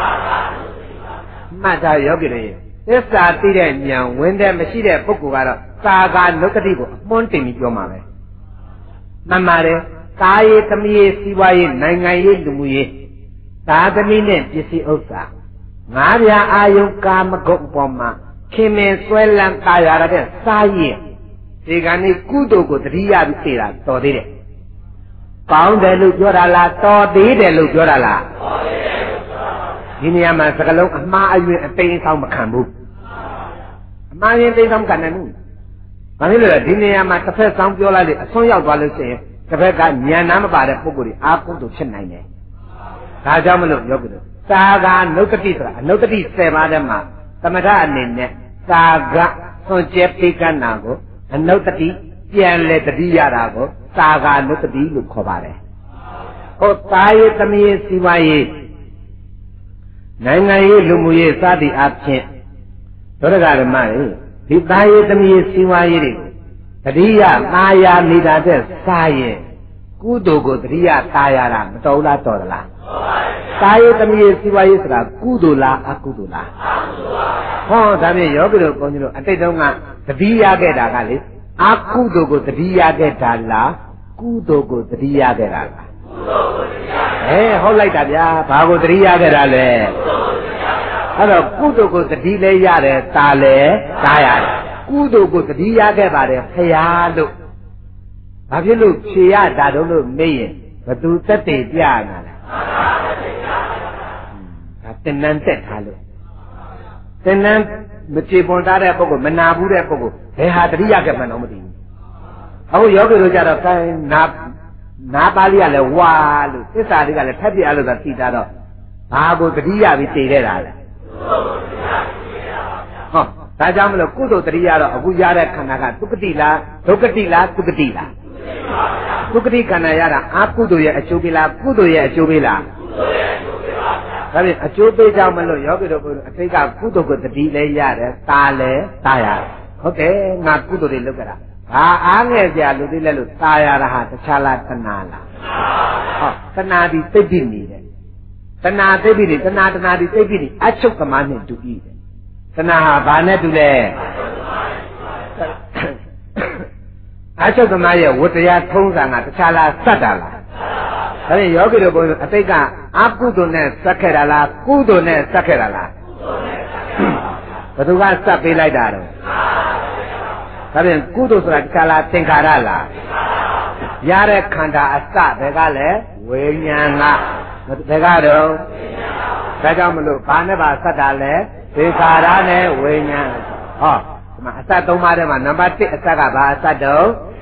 မှတ်သားယောဂီတွေသစ္စာသိတဲ့ဉာဏ်ဝင်တဲ့မရှိတဲ့ပုဂ္ဂိုလ်ကတော့သာဂာနုတ္တိကိုအမွှန်းတင်ပြီးပြောမှာပဲမှန်ပါတယ်ကာယေသမီးရေးစီးပွားရေးနိုင်ငံရေးလူမှုရေးသာသမီနဲ့ပစ္စည်းဥစ္စာငါးပြားအာယုကာမဂုဏ်ပေါ်မှာခင်မင်ဆွဲလန်းตายရတဲ့စားရင်ဒီကနေ့ကုသိုလ်ကိုတတိယပြီးသိတာတော်သေးတယ်ကောင်းတယ်လို့ပြောတာလားတော်သေးတယ်လို့ပြောတာလားတော်သေးတယ်လို့ပြောတာပါဒီနေရာမှာစကလုံးအမှားအယွင်းအသိမ်းဆောင်မခံဘူးအမှားရင်သိမ်းဆောင်မခံနိုင်ဘူးဘာဖြစ်လို့လဲဒီနေရာမှာတစ်ဖက်ဆောင်ပြောလိုက်လေအစွန်းရောက်သွားလို့ရှိရင်တစ်ဖက်ကဉာဏ်နာမပါတဲ့ပုဂ္ဂိုလ်တွေအာကုသိုလ်ဖြစ်နိုင်တယ်ဒါကြောင့်မလို့ယောဂီတို့သာဂာနုတ္တိဆိုတာအနုတ္တိဆယ်ပါးထဲမှာသမထအနေနဲ့သာဂဆွန်ကျဲပိကနာကိုအနုတ္တိပြန်လဲတတိရတာကိုသာဂာနုတ္တိလို့ခေါ်ပါတယ်ဟောသာယေသမီးရေးစီးပွားရေးနိုင်ငံရေးလူမှုရေးစသည်အဖြစ်ဒုရဂဓမ္မတွေဒီသာယေသမီးရေးစီးပွားရေးတွေတတိယသာယာနေတာတဲ့စားရင်ကုသိုလ်ကိုတတိယသာယာတာမတော်လားတော်သလားသာယေသမီးရေးစီးပွားရေးဆိုတာကုသိုလ်လားအကုသိုလ်လားဟောဒါဖြင့်ယောဂီတို့ဘုန်းကြီးတို့အတိတ်တုန်းကတတိယခဲ့တာကလေအကုသိုလ်ကိုတတိယခဲ့တာလားကုသိုလ်ကိုတတိယခဲ့တာလားအဲဟုတ်လိုက်တာဗျာဘာကိုတတိယခဲ့တာလဲအဲ့တော့ကုသိုလ်ကိုတတိလည်းရတယ်တာလည်းတာရတယ်ကုသိုလ်ကိုတတိယခဲ့ပါတယ်ဖရာလို့ဘာဖြစ်လို့ဖြေရတာတော့လို့မေးရင်ဘသူတက်တည်ပြနာလဲဒါတင်နန်းတက်ထားလို့တင်နန်းမချေပွန်ထားတဲ့ပုဂ္ဂိုလ်မနာဘူးတဲ့ပုဂ္ဂိုလ်ဘယ်ဟာတတိယခဲ့မှန်းတော့မသိဘူးအခုယောဂီတို့ကြတော့ကိုင်းနာနာပါဠိကလည်းဝါလို့သစ္စာတွေကလည်းထပ်ပြလို့သာသိတာတော့ဘာကိုတတိယပြီးတည်ခဲ့တာလဲဟောဒါကြောင့်မလို့ကုသိုလ်တတိယတော့အခုရတဲ့ခန္ဓာကသုကတိလားဒုက္ခတိလားသုကတိလားသုကတိခန္ဓာရတာအာကုသိုလ်ရဲ့အကျိုးပေးလားကုသိုလ်ရဲ့အကျိုးပေးလားဒါဖြင့်အကျိုးပေးကြောင့်မလို့ယောဂီတို့အတိတ်ကကုသိုလ်ကိုတတိလည်းရတယ်တာလည်းတာရတယ်ဟုတ်တယ်ငါကုသိုလ်တွေလုပ်ကြတာဘာအားငယ်ကြလူသေးလဲလို့တာရတာဟာတခြားလားတဏှာလားဟောတဏှာဒီသိပ်ပြီးနေတယ်တဏှာသိပ်ပြီးနေတဏှာတဏှာဒီသိပ်ပြီးနေအချုပ်သမားနဲ့တူပြီတယ်တဏှာဟာဘာနဲ့တူလဲအချုပ်သမားရဲ့ဝတ္တရားထုံးစံကတခြားလားစက်တာလားဒါဖြင့်ယောဂီတို့ဘုရားအတိတ်ကအကုသိုလ်နဲ့စက်ခဲ့တာလားကုသိုလ်နဲ့စက်ခဲ့တာလားဘယ်သူကစက်ပေးလိုက်တာတော့ဒါဖြင့်ကုသိုလ်ဆိုတာတခြားလားသင်္ခါရလားရတဲ့ခန္ဓာအစဘယ်ကလဲဝိညာဏဘယ်ကတော့ဒါကြောင့်မလို့ဘာနဲ့ပါစက်တာလဲသင်္ခါရနဲ့ဝိညာဏဟောဒီမှာအစသုံးပါးထဲမှာနံပါတ်တစ်အစကဘာအစတော့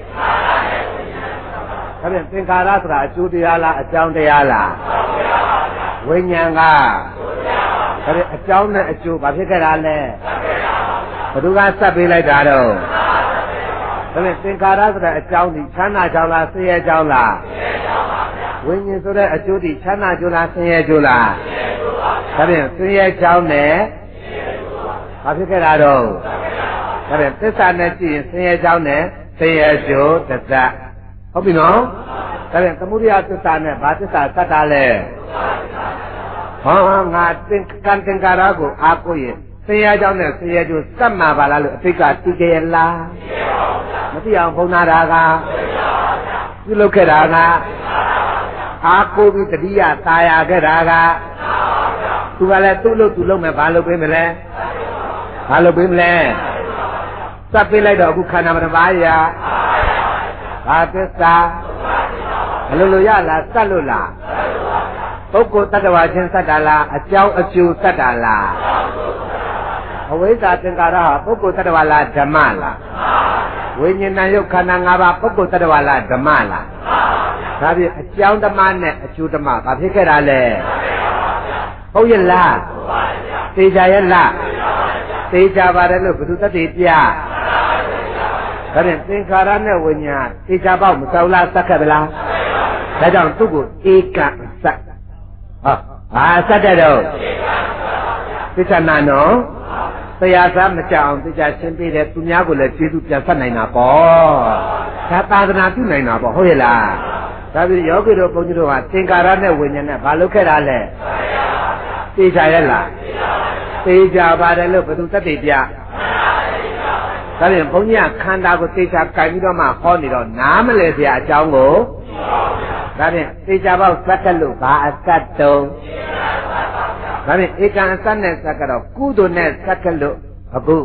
ဒါဖြင့်သင်္ခါရဆိုတာအကျိုးတရားလားအကြောင်းတရားလားဝိညာဉ်ကဒါဖြင့်အကြောင်းနဲ့အကျိုးဘာဖြစ်ခဲ့တာလဲဘယ်သူကစပ်ပေးလိုက်တာတော့ဒါဖြင့်သင်္ခါရဆိုတဲ့အကြောင်းဒီချမ်းသာကြောင်းလားဆင်းရဲကြောင်းလားဝိညာဉ်ဆိုတဲ့အကျိုးဒီချမ်းသာကြောင်းလားဆင်းရဲကြောင်းလားဒါဖြင့်ဆင်းရဲကြောင်းနဲ့ဘာဖြစ်ခဲ့တာတော့ဒါဖြင့်သစ္စာနဲ့ကြည့်ရင်ဆင်းရဲကြောင်းနဲ့ဆင်းရဲကျိုးတစ်သက်ဟုတ်ပြီနော်ဒါဖြင့်သမုဒိယသစ္စာနဲ့ဘာသစ္စာသတ်တာလဲဟောငါသင်္ကန်းသင်္ကာရကိုအားကိုးရင်ဆင်းရဲကြောင်းနဲ့ဆင်းရဲကျိုးစက်မှာပါလားလို့အသိကသိကြရလားမသိအောင်ဘုံနာတာကပြုလုပ်ခဲ့တာကအားကိုးပြီးတတိယตายရခဲ့တာကသူကလည်းသူ့လို့သူလုပ်မယ်ဘာလုပ်ပေးမလဲဘာလုပ်ပေးမလဲစပ်ပေးလိုက်တော့အခုခန္ဓာမတစ်ပါးရာဘာသစ္စာဘယ်လိုလိုရလားစက်လို့လားပုဂ္ဂိုလ်တ attva ချင်းစက်တာလားအကြောင်းအကျိုးစက်တာလားအဝိဇ္ဇာသင်္ကာရဟာပုဂ္ဂိုလ်တ attva လားဓမ္မလားဝိညာဏယုတ်ခန္ဓာ၅ပါးပုဂ္ဂိုလ်တ attva လားဓမ္မလားဒါဖြင့်အကြောင်းဓမ္မနဲ့အကျိုးဓမ္မဘာဖြစ်ခဲ့တာလဲဟုတ်ရဲ့လားသိကြရဲ့လားသိကြပါတယ်လို့ဘုသူတ္တိပြဒါဖြင့်သင်္ခါရနဲ့ဝိညာဉ်သိကြပေါ့မစောက်လားစက်ခဲ့ဗလားဒါကြောင့်သူ့ကိုဧကစက်ဟောဘာစက်တဲ့တော့သိချနာနော်တရားစားမကြအောင်သိကြရှင်းပြတယ်သူများကိုလည်းကျေးဇူးပြန်ဆက်နိုင်တာပေါ့ဒါသာသနာပြုနိုင်တာပေါ့ဟုတ်ရဲ့လားဒါပြီးယောဂီတို့ဘုန်းကြီးတို့ကသင်္ခါရနဲ့ဝိညာဉ်နဲ့ဘာလုပ်ခဲ့တာလဲသိကြရဲ့လားသိကြပါတယ်လို့ဘယ်သူတတ်သိပြဒါဖြင့်ဘုန်းကြီးကခန္ဓာကိုသိချာကြိုင်ပြီးတော့မှဟောနေတော့နားမလဲစရာအကြောင်းကိုဒါဖြင့်သိချာပေါက်စက်ကလို့ဘာအစက်တုံးဒါဖြင့်ဧကံအစက်နဲ့စက်ကတော့ကုသိုလ်နဲ့စက်ကလို့အခု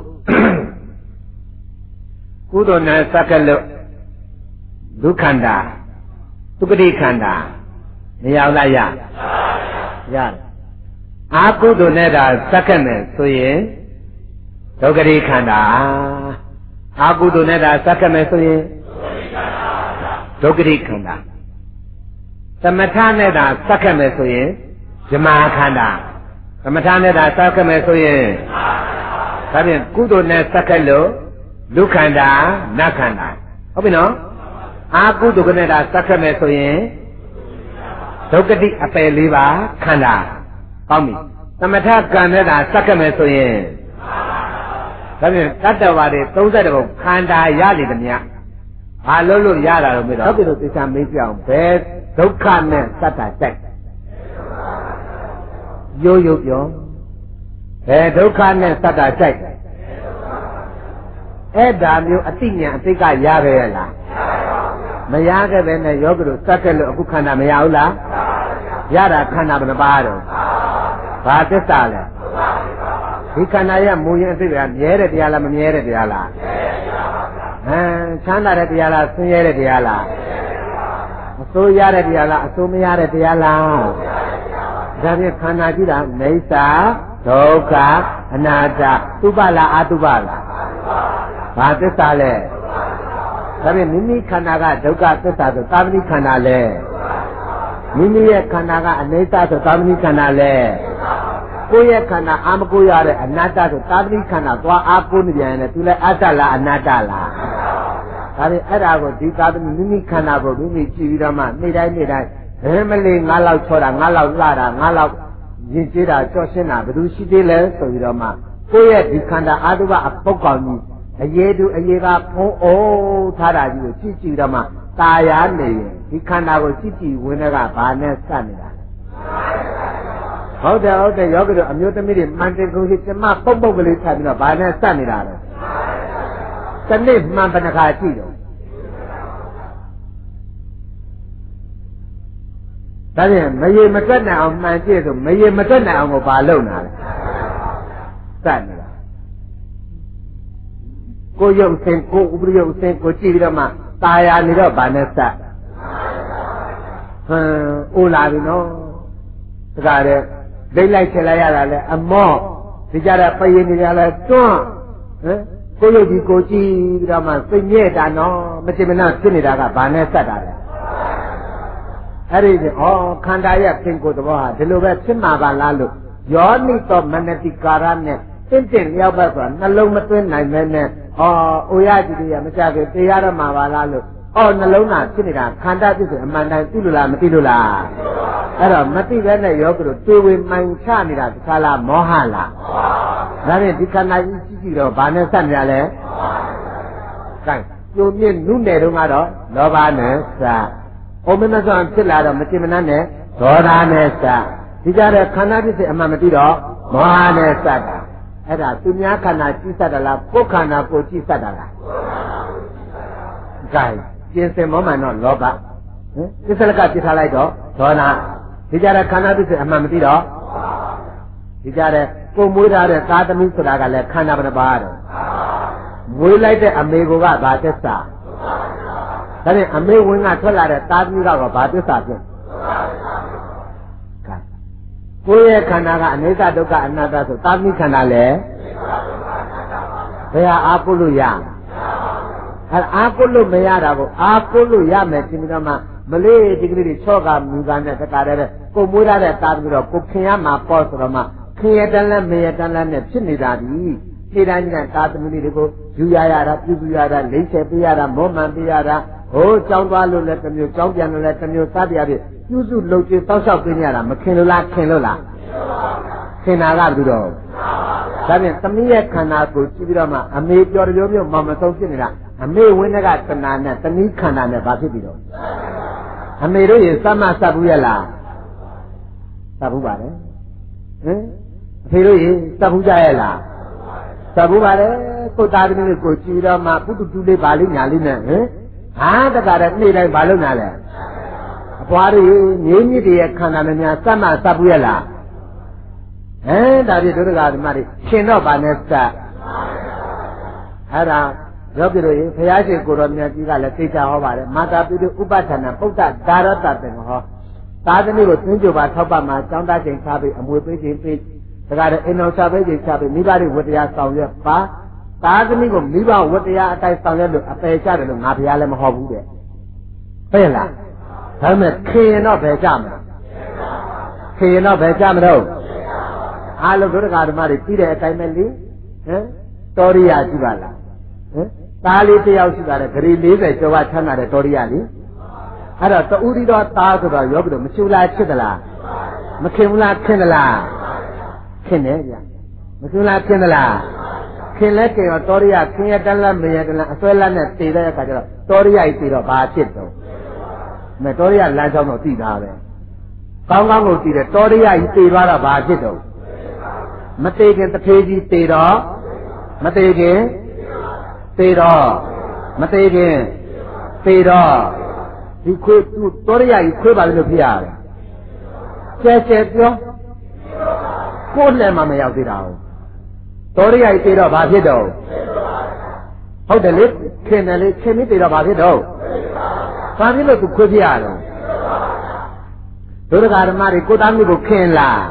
ကုသိုလ်နဲ့စက်ကလို့ဒုက္ခန္တာဒုက္ခတိခန္တာမရောက်လားရရတယ်အာကုသိုလ်နဲ့ဒါစက်ကမယ်ဆိုရင်ဒုက္ခတိခန္တာအာကုသိုလ်နဲ့ဒါစက္ကမယ်ဆိုရင်ဒုက္ခတိခန္တာသမထနဲ့ဒါစက္ကမယ်ဆိုရင်ဇမခန္ဓာသမထနဲ့ဒါစက္ကမယ်ဆိုရင်ဒါဖြင့်ကုသိုလ်နဲ့စက္ကလို့လူခန္ဓာနတ်ခန္ဓာဟုတ်ပြီနော်အာကုသိုလ်နဲ့ဒါစက္ကမယ်ဆိုရင်ဒုက္ခတိအပယ်လေးပါခန္ဓာကောင်းပြီသမထကံနဲ့ဒါစက္ကမယ်ဆိုရင်ဒါဖြင့်တတ္တဝါတွေသုံးဆယ်ဘုံခန္ဓာရလေသမျှဘာလို့လို့ရတာတော့မေးတော့ဟုတ်ပြီလို့သိချာမေးကြအောင်ဘယ်ဒုက္ခနဲ့စတ္တတိုက်ရိုးရိုးပြောဘယ်ဒုက္ခနဲ့စတ္တတိုက်အဲ့ဒါမျိုးအတိညာအသိကရခဲ့ရလားမရခဲ့ပဲနဲ့ယောဂတို့စက်ခဲ့လို့အခုခန္ဓာမရဘူးလားရတာခန္ဓာဘယ်နှပါးတော့ဘာသစ္စာလဲဒီခန္ဓာရဲ့မူရင်းအသိကမြဲတဲ့တရားလားမမြဲတဲ့တရားလားချမ်းသာတဲ့တရားလားဆင်းရဲတဲ့တရားလားအဆိုးရတဲ့တရားလားအဆိုးမရတဲ့တရားလားဒါဖြင့်ခန္ဓာကြီးတာနေသာဒုက္ခအနာတ္တသုပလားအတုပလားဘာသစ္စာလဲဒါဖြင့်မိမိခန္ဓာကဒုက္ခသစ္စာဆိုသာမဏိခန္ဓာလဲမိမိရဲ့ခန္ဓာကအနိစ္စဆိုသာမဏိခန္ဓာလဲကိုယ့်ရဲ့ခန္ဓာအာမကိုရတဲ့အနတ္တဆိုသာမဏိခန္ဓာသွားအားကိုးနေပြန်တယ်သူလည်းအတ္တလားအနတ္တလားဒါဖြင့်အဲ့ဒါကိုဒီသာမဏိမိမိခန္ဓာကိုမိမိကြည့်ပြီးတော့မှနေ့တိုင်းနေ့တိုင်းဘယ်မလေးငါးလောက်ချောတာငါးလောက်လှတာငါးလောက်ရင်ကျေးတာကြော့ရှင်းတာဘယ်သူရှိသေးလဲဆိုပြီးတော့မှကိုယ့်ရဲ့ဒီခန္ဓာအာတုဘအပုတ်ကောင်ကြီးအရေးတူအရေးကဖုံးအိုးထားတာကြီးကိုကြည့်ကြည့်တော့မှตาရနေရင်ဒီခန္ဓာကိုကြည့်ကြည့်ဝင်တဲ့ကဘာနဲ့စနေတာဟုတ်တယ်ဟုတ်တယ်ယောဂီတို့အမျိုးသမီးတွေမှန်တယ်ကုန်ရှိကျမပုတ်ပုတ်ကလေးထားပြီးတော့ဘာနဲ့စနေတာလဲတနေ့မှန်ပဏခါကြည့်တော့ဒါဖြင့်မရေမတွက်နိုင်အောင်မှန်ကြည့်ဆိုမရေမတွက်နိုင်အောင်ကိုဘာလုပ်နေတာလဲစနေတာကိုရုပ်စင်ကိုဥပရိယုတ်စင်ကိုကြည့်ပြီးတော့မှตาရနေတော့ဘာနဲ့စဟမ်အိုလာပြီနော်တကားတဲ့ဒိတ်လိုက်ချင်လိုက်ရတာလဲအမော့ဒီကြတဲ့ပရင်နေကြလဲတွန်းဟမ်ကိုရုပ်ဒီကိုကြည့်ပြီးတော့မှစိတ်ညစ်တာနော်မတိမနာဖြစ်နေတာကဘာနဲ့စက်တာလဲအဲ့ဒီဩခန္ဓာရဲ့ပြင်ကိုယ်သဘောဟာဒီလိုပဲဖြစ်မှာပါလားလို့ယောနိတောမနတိကာရနဲ့တင့်တင့်လျောက်ပတ်ဆိုတာနှလုံးမသွင်းနိုင်မဲနဲ့ဩအိုရကြည့်ရမကြခင်တရားရမှာပါလားလို့ဩနှလုံးသားဖြစ်နေတာခန္ဓာဖြစ်ဆိုအမှန်တိုင်းသိလို့လားမသိလို့လားအဲ့တော့မသိပဲနဲ့ယောဂတို့တွေ့ဝင်မှန်ချနေတာဒီခါလားမောဟလားဒါဖြင့်ဒီခန္ဓာကြီးကြည့်ကြည့်တော့ဘာနဲ့ဆက်နေရလဲကဲကျုံမြင့်နုနယ်တုန်းကတော့လောဘနဲ့စဩမင်းမစွာဖြစ်လာတော့မတိမနနဲ့ဒေါသနဲ့စဒီကြတဲ့ခန္ဓာဖြစ်စေအမှန်မသိတော့မောဟနဲ့စတာအဲ့ဒါသူများခန္ဓာကြည့်စက်တယ်လားကိုယ်ခန္ဓာကိုကြည့်စက်တယ်လားကဲကျင်စင်မောမှန်တော့လောဘဟင်သစ္စလကပြစ်ထားလိုက်တော့ဒေါသဒီကြတဲ့ခန္ဓာဖြစ်စေအမှန်မသိတော့ဒီကြတဲ့ကိုမွေးထားတဲ့သာသမီဆိုတာကလည်းခန္ဓာဘယ်နှပါးတော့မွေးလိုက်တဲ့အမေကဘာသစ္စာဒါနဲ့အမေဝင်ကထွက်လာတဲ့သာသမီကတော့ဘာသစ္စာဖြစ်ကိုယ့်ရဲ့ခန္ဓာကအနိစ္စဒုက္ခအနတ္တဆိုသာသမီခန္ဓာလည်းဘယ်ဟာအားကိုလို့ရအဲအားကိုလို့မရတာကိုအားကိုလို့ရမယ်ဒီလိုမှမလေးဒီကလေးတွေချော့ကမူကနဲ့တခါတည်းကိုမွေးရတဲ့သာသမီတော့ကိုခင်ရမှာပေါ့ဆိုတော့မှခင်ရတန်းလဲမရတန်းလဲနဲ့ဖြစ်နေတာဒီနေ့တိုင်းကသာသမီတွေကိုယူရရတာပြုစုရတာလိမ့်ချပေးရတာမောမှန်ပေးရတာဟိုကြောင်းသွားလို့လည်းတစ်မျိုးကြောင်းပြန်လို့လည်းတစ်မျိုးစသည်အဖြစ်ပြုစုလုပ်ချေတောက်လျှောက်ပေးနေရတာမခင်လို့လားခင်လို့လားခင်တာကဘယ်လိုတော့ဒါဖြင့်သမီးရဲ့ခန္ဓာကိုကြည့်ပြီးတော့မှအမေပြောတယ်မျိုးမျိုးမမဆုံးဖြစ်နေတာအမေဝင်းကတဏှာနဲ့သမီးခန္ဓာနဲ့ဘာဖြစ်ပြီးတော့အမေတို့ရေစမ်းမစပ်ဘူးရလားစပ်ဘူးပါလေဟင်အဖေတို့ရေစပ်ဘူးကြရဲ့လားစပ်ဘူးပါလေကိုသားသမီးတွေကိုကြည့်တော့မှပုတုတူလေးပါလေးညာလေးနဲ့ဟင်ဟာတကားတဲ့နေ့တိုင်းဘာလုပ်နေလဲအပွားတွေငြိမ်းမြစ်တွေရဲ့ခန္ဓာနဲ့များစမ်းမစပ်ဘူးရလားဟမ်ဒါပြဒုရကဓမ္မတွေရှင်တော့ဗာနဲ့စပ်အဲ့ဒါရောပြလို့ရင်ဘုရားရှင်ကိုတော်မြတ်ကြီးကလည်းသိချဟောပါတယ်မာတာပိတုဥပဋ္ဌာဏပုဒ္ဒဒါရတပင်ဟောသာသမီကိုသင်္ကြန်ပါထောက်ပမှာကျောင်းသားချိန်ထားပြီးအမွေပေးခြင်းပေးဒါကြတဲ့အိမ်တော်ချပေးခြင်းချပေးမိဘတွေဝတ္တရားဆောင်ရွက်ပါသာသမီကိုမိဘဝတ္တရားအတိုင်းဆောင်ရွက်လို့အပယ်ကျတယ်လို့ငါဘုရားလည်းမဟောဘူးတဲ့ဟုတ်လားဒါပေမဲ့ခင်ရင်တော့ဘယ်ကြမလဲခင်ရင်တော့ဘယ်ကြမလို့အားလုံးဒုရကဓမ္မတွေပြီးတဲ့အတိုင်းပဲလေဟမ်တော်ရိယာရှိပါလားဟမ်သားလေးတယောက်ရှိပါတယ်ဂရီ၄၀ကျော်ကချမ်းသာတဲ့တော်ရိယာလေအဲ့တော့တူရီတော့သားဆိုတော့ယောဂီတို့မချူလားချစ်သလားမခင်ဘူးလားခင်သလားခင်တယ်ဗျမချူလားခင်သလားခင်လဲခင်ရောတော်ရိယာခင်ရတန်းလားမရတန်းလားအစွဲလန်းနဲ့တည်တဲ့အခါကျတော့တော်ရိယာကြီးတည်တော့ဘာဖြစ်တော့မဲ့တော်ရိယာလမ်းကြောင်းတော့တည်တာပဲကောင်းကောင်းကိုတည်တယ်တော်ရိယာကြီးတည်သွားတော့ဘာဖြစ်တော့မတည်ခင်တစ်ထေးကြီးတည်တော့မတည်ခင်တည်တော့မတည်ခင်တည်တော့ဒီခွေးသူတော်ရရကြီးခွေးပါလို့ဖြစ်ရတယ်ကျဲကျဲပြောကိုယ်လည်းမမရောက်သေးတာဟုတ်တော်ရရကြီးတည်တော့ဘာဖြစ်တော့ဟဟုတ်တယ်လေခင်တယ်လေခင်ပြီးတည်တော့ဘာဖြစ်တော့ဘာဖြစ်လို့သူခွေးပြရတော့ဒုက္ခဓမ္မတွေကိုသားမျိုးကိုခင်လား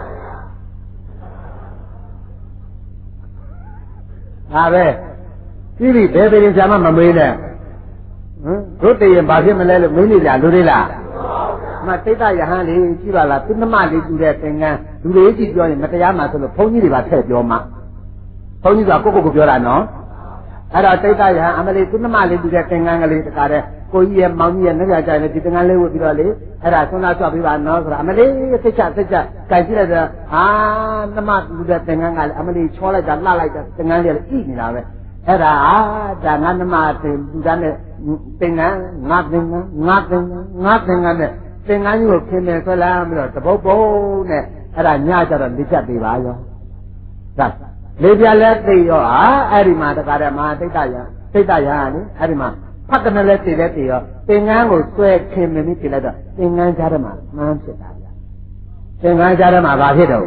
ဒါပဲပြီးပြီဘယ်ပြည်ဆရာမမမေးနဲ့ဟမ်တို့တည်ရင်ဘာဖြစ်မလဲလို့မေးနေကြလူတွေလားမတိတ်တရဟန်းလေးကြည့်ပါလားသူနှမလေးတူတဲ့သင်္ကန်းလူတွေကြည့်ပြောရင်မတရားမှဆိုလို့ဘုန်းကြီးတွေပါထည့်ပြောမှဘုန်းကြီးကကိုကိုကိုပြောတာနော်အဲ့တော့တိတ်တရဟန်းအမလေးသူနှမလေးတူတဲ့သင်္ကန်းကလေးတခါတည်းကိုကြီးရဲ့မောင်ကြီးရဲ့နှက်ကြိုင်နဲ့ဒီသင်္ကန်းလေးဝတ်ပြီးတော့လေအဲ့ဒါဆွမ်းသားဆွပေးပါနော်ဆိုတော့အမလေးစိတ်ချစိတ်ချကြိုင်ကြည့်လိုက်တော့ဟာနှမတူတဲ့သင်္ကန်းကလည်းအမလေးချောလိုက်တာလှလိုက်တာသင်္ကန်းလေးလည်းဣနေတာပဲအဲ့ဒါဟာဒါငါနှမတင်လူသားနဲ့သင်္ကန်းငါသင်္ကန်းငါသင်္ကန်းငါသင်္ကန်းနဲ့သင်္ကန်းကြီးကိုခင်မယ်ဆွဲလာပြီးတော့တပုတ်ပုတ်နဲ့အဲ့ဒါညကြတော့လက်ချက်သေးပါရောဒါလေပြလဲသိရောဟာအဲ့ဒီမှာတခါတည်းမဟာတိတ်တရတိတ်တရဟာလေအဲ့ဒီမှာဖတ်တယ်လဲသိလဲသိရောသင်္ကန်းကိုဆွဲခင်မယ်ပြီးလိုက်တော့သင်္ကန်းကြားထဲမှာမှန်းဖြစ်တာဗျသင်္ကန်းကြားထဲမှာဘာဖြစ်တော့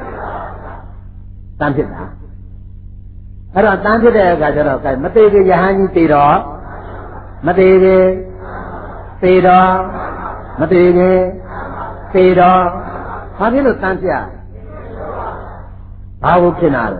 တန်းဖြစ်တာအဲ့တော့တန်းဖြစ်တဲ့အခါကျတော့ကဲမသေးသေးယဟန်ကြီးတည်တော့မသေးသေးသေတော့မသေးသေးသေတော့ဘာဖြစ်လို့တန်းပြဘာကိုဖြစ်နာလဲ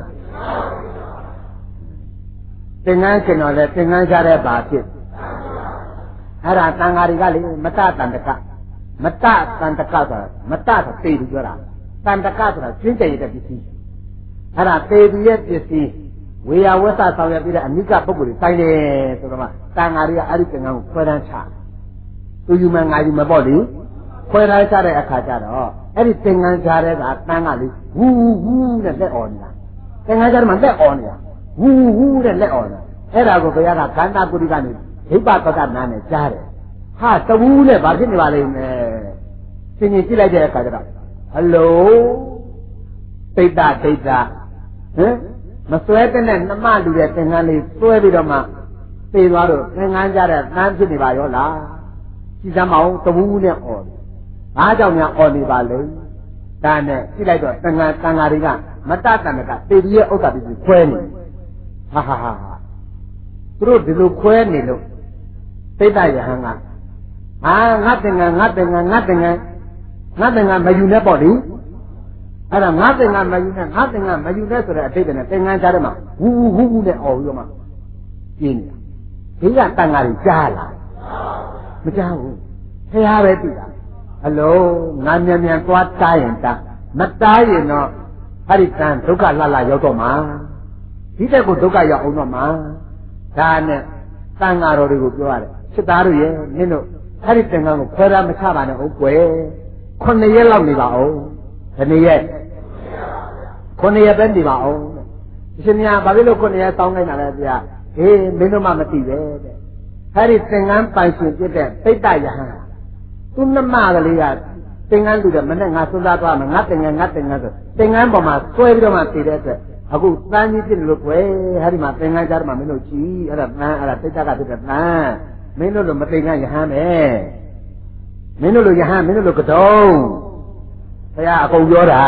သင်္ကန်းခင်တော်လဲသင်္ကန်းရှားတဲ့ဘာဖြစ်အဲ့ဒါတန်ဃာတွေကလေမတတန်တကမတတန်တကဆိုတာမတဆိုသေသူပြောတာတန်တကဆိုတာကျင့်ကြံရတဲ့ပစ္စည်းအဲ့ဒါသေသူရဲ့ပစ္စည်းဝေယဝဆဆောင်ရပြီးတဲ့အနိကပုဂ္ဂိုလ်တွေဆိုင်တယ်ဆိုတော့မှတန်ဃာတွေကအဲ့ဒီသင်္ကန်းကိုခွဲတန်းချသူယူမှငါယူမပေါ့လေခွဲတန်းချတဲ့အခါကျတော့အဲ့ဒီသင်္ကန်းချတဲ့ကတန်းကလေဝူးဝူးနဲ့လက်អော်နေတာသင်္ကန်းချတဲ့မှာလက်អော်နေတာဝူးဝူးနဲ့လက်អော်နေတာအဲ့ဒါကိုဘုရားကကန္တာကုရိကနေဒိဋ္ဌပကနာနဲ့ကြားတယ်ဟာတဝူးနဲ့ဘာဖြစ်နေပါလိမ့်မယ်သင်ကြီးကြည့်လိုက်တဲ့အခါကျတော့ဟယ်လိုတိတ်တာတိတ်တာဟမ်မစွဲတဲ့နဲ့နှမလူတဲ့သင်္ကန်းလေးစွဲပြီးတော့မှသိသွားတော့သင်္ကန်းကြတဲ့တန်းဖြစ်နေပါရောလားကြည်စမ်းမအောင်တဝူးနဲ့អော်တယ်ဘာကြောင့်များអော်နေပါလဲဒါနဲ့ကြည့်လိုက်တော့သင်္ကန်းတန်ဃာတွေကမတတန်ကတေဒီရဲ့ဥစ္စာပြီးခွဲနေဟာဟာဟာသူတို့ဒီလိုခွဲနေလို့သိတ္တယဟန်ကဟာငါသင်္ကန်းငါသင်္ကန်းငါသင်္ကန်းငါသင်္ကန်းမယူနဲ့ပေါ့လေအဲ့ဒါငါသင်္ကန်းမယူနဲ့ငါသင်္ကန်းမယူနဲ့ဆိုတဲ့အတိတ်ကနဲ့သင်္ကန်းကြားထဲမှာဝူဝူဝူနဲ့អော်ပြီးတော့မှပြင်းနေတာဒီကတန်ဃာတွေကြားလားမကြားဘူးဖះပဲသိတာအလုံးငါမြန်မြန်သွားတားရင်တားမတားရင်တော့အဲ့ဒီတန်ဒုက္ခလှလှရောက်တော့မှာဒီတက်ကိုဒုက္ခရောက်အောင်တော့မှာဒါနဲ့တန်ဃာတော်တွေကိုပြောရတယ်စစ်သားတို့ရဲ့နင်းတို့အဲ့ဒီသင်္ကန်းကိုခွဲရမချပါနဲ့ဟုတ်ကွယ်ခုနှစ်ရက်လောက်နေပါအောင်ဘယ်နှစ်ရက်ခုနှစ်ရက်ပဲနေပါအောင်အရှင်မြတ်ဘာဖြစ်လို့ခုနှစ်ရက်စောင်းနေတာလဲဗျာဟေးမင်းတို့မှမသိပဲတဲ့အဲ့ဒီသင်္ကန်းပိုင်ရှင်ဖြစ်တဲ့သိတ္တယဟန်သူနှမကလေးကသင်္ကန်းလူတဲ့မနဲ့ငါစွန့်သားသွားမယ်ငါသင်္ကန်းငါသင်္ကန်းဆိုသင်္ကန်းပေါ်မှာဆွဲပြီးတော့မှတည်တဲ့အတွက်အခုတန်းကြီးဖြစ်လို့ကွယ်ဟာဒီမှာသင်္ကန်းကြားမှာမင်းတို့ကြည်အဲ့ဒါတန်းအဲ့ဒါသိတ္တကဖြစ်တဲ့တန်းမင်းတို့လိုမသင်္ကန်းယဟန်ပဲမင်းတို့လိုယဟန်မင်းတို့လိုကတုံးဘုရားအကုန်ပြောတာ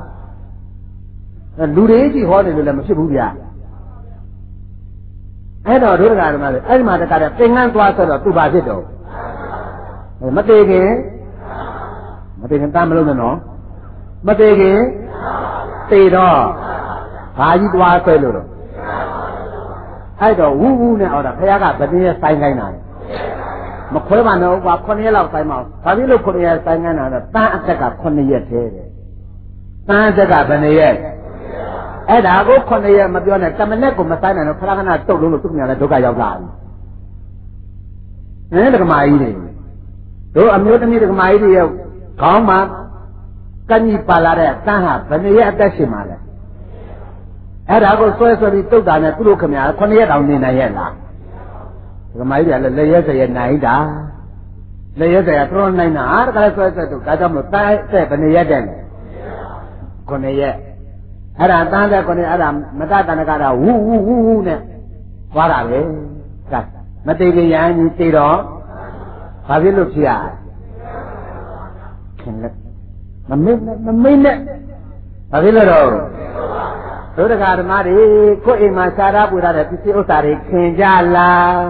လူတွေကြီးဟောတယ်လို့လည်းမဖြစ်ဘူးဗျာအဲ့တော့ဒုက္ခဓမ္မလေအဲ့ဒီမှာတခါတည်းသင်္ကန်းသွားဆိုတော့သူ့ဘာဖြစ်တော့မသေးခင်မသေးခင်တမ်းမလုံးနဲ့နော်မသေးခင်သေတော့ဘာကြီးသွားဆွဲလို့တော့အဲ့တော့ဝူးဝူးနဲ့အော်တာဘုရားကဗတင်းရဲ့ဆိုင်ခိုင်းတာမခွဲပါနဲ့ကွာခုနှစ်ရက်လောက်ဆိုင်မအောင်ဘာဖြစ်လို့ခုနှစ်ရက်ဆိုင်ခိုင်းတာလဲတန်းအသက်ကခုနှစ်ရက်သေးတယ်တန်းအသက်ကဘယ်နှစ်ရက်အဲ့ဒါကိုခုနှစ်ရက်မပြောနဲ့တမနဲ့ကိုမဆိုင်နိုင်တော့ခဏခဏတုတ်လို့လို့သူ့ညာလည်းဒုက္ခရောက်လာပြီဟင်ဒကမာကြီးတွေတို့အမျိုးသမီးဒကမာကြီးတွေရဲ့ခေါင်းမှာကഞ്ഞီပါလာတဲ့တန်းဟာဘယ်နှစ်ရက်အသက်ရှင်မှာလဲအဲ့ဒါကိုဆွဲဆွဲပြီးတုတ်တာနဲ့သူတို့ခင်ဗျာခုနှစ်ရက်တောင်နေနိုင်ရဲ့လားဒကမာကြီးတွေကလည်းလက်ရက်စရက်နိုင်တာလက်ရက်စရက်တော်နိုင်တာအားတကယ်ဆွဲဆွဲတုတ်ဒါကြောင့်မို့တိုက်တဲ့ဘယ်နှစ်ရက်တဲ့လဲခုနှစ်ရက်အဲ့ဒါတန်းတဲ့ခုနှစ်အဲ့ဒါမတတနကတော့ဝူးဝူးဝူးဝူးနဲ့သွားတာပဲကဲမသေးခင်ရန်ကြီးသိတော့ဘာဖြစ်လို့ဖြစ်ရခင်လက်မမင်းမမင်းနဲ့ဘာဖြစ်လို့တော့ဟတို့တရားဓမ္မတွေကိုယ်အိမ်မှာရှားရပူရတဲ့ပစ္စည်းဥစ္စာတွေခင်ကြလား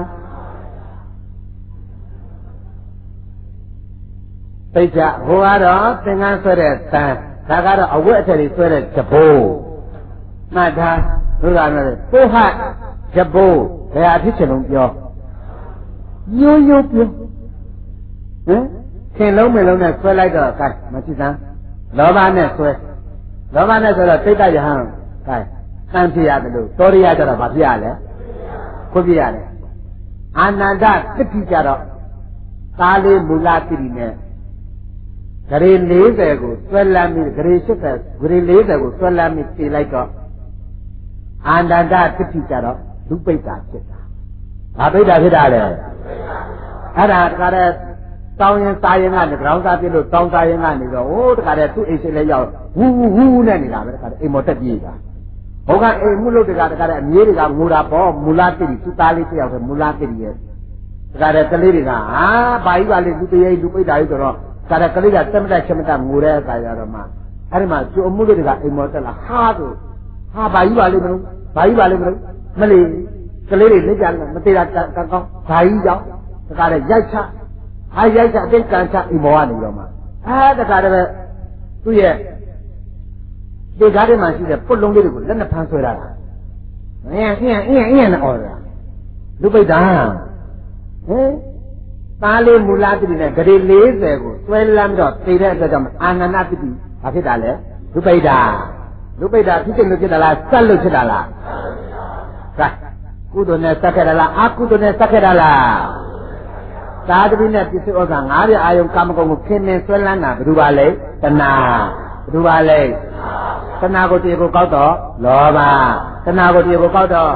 သိကြဟိုကတော့သင်္ကန်းဆွဲတဲ့တန်ဒါကတော့အဝတ်အထည်တွေဆွဲတဲ့ကြဘိုးမှတ်ထားတို့ကလည်းပိုးဟကြဘိုးဘယ်အဖြစ်ချင်လုံးပြောရိုးရိုးပြောဟမ်ခင်လုံးမလုံးနဲ့ဆွဲလိုက်တော့ကဲမကြည့်စမ်းလောဘနဲ့ဆွဲလောဘနဲ့ဆိုတော့စိတ်တရဟန်းကဲတန်ဖြစ်ရတယ်လို့တောရိယကြတော့ဘာဖြစ်ရလဲခုဖြစ်ရတယ်အာနန္ဒတတိကြတော့သားလေးမူလတိတိနဲ့ဂရေလေးဆယ်ကိုဆွဲလမ်းပြီးဂရေရှစ်ဆယ်ဂရေလေးဆယ်ကိုဆွဲလမ်းပြီးပြေးလိုက်တော့အာနန္ဒတတိကြတော့လူပိဋ္ဌာဖြစ်တာဘာပိဋ္ဌာဖြစ်တာလဲအဲ့ဒါတခါတည်းတောင်းရင်စားရင်ကနေကြောင်းစားပြလို့တောင်းစားရင်ကနေတော့ဟိုတခါတည်းသူ့အိမ်ရှိလဲရောက်ဝူးဝူးဝူးနဲ့နေတာပဲတခါတည်းအိမ်မော်တက်ပြေးတာဘုကအိမ်မှုလို့တခါတခါတည်းအမြေးတွေကငိုတာပေါ့မူလာတိသူသားလေးတယောက်ပဲမူလာတိရဲ့တခါတည်းကလေးတွေကဟာဘာကြီးပါလေလူတရေလူပိဋ္ဌာကြီးဆိုတော့ဒါကကလေးကတက်မတက်ချက်မတက်ငိုတဲ့အခါကျတော့မှအဲ့ဒီမှာကျိုးမှုတွေကအိမ်မော်တက်လာဟာဆိုဟာဘာကြီးပါလေမလို့ဘာကြီးပါလေမလို့မလီကလေးတွေလက်ကြမသေးတာကောင်းကောင်းဘာကြီးကြောင့်တခါတည်းရိုက်ချဟာရိုက်ချအတိတ်ကံချအိမ်မော်ကနေတော့မှအဲတခါတည်းပဲသူ့ရဲ့ဒီကားထဲမှာရှိတဲ့ပုတ်လုံးလေးတွေကိုလက်နဲ့ဖမ်းဆွဲတာအင်းအင်းအင်းအင်းနဲ့អော်တာလူပိဋ္ဌာဟင်သားလေးမူလာတိနဲ့ဂရေလေးဆယ်ကိုဆွဲလမ်းတော့သိတဲ့အတွက်ကြောင့်အာနန္ဒတိဘာဖြစ်တာလဲလူပိဋ္ဌာလူပိဋ္ဌာဖြစ်တယ်လို့ဖြစ်တာလားစက်လို့ဖြစ်တာလားကဲကုသိုလ်နဲ့စက်ခဲ့တာလားအကုသိုလ်နဲ့စက်ခဲ့တာလားသာတပိနဲ့ပစ္စည်းဥစ္စာငါးပြအာယုံကာမဂုဏ်ကိုခင်မင်ဆွဲလန်းတာဘယ်သူပါလဲတဏှာဘယ်သူပါလဲတဏှာကိုတရားကိုကောက်တော့လောဘတဏှာကိုတရားကိုကောက်တော့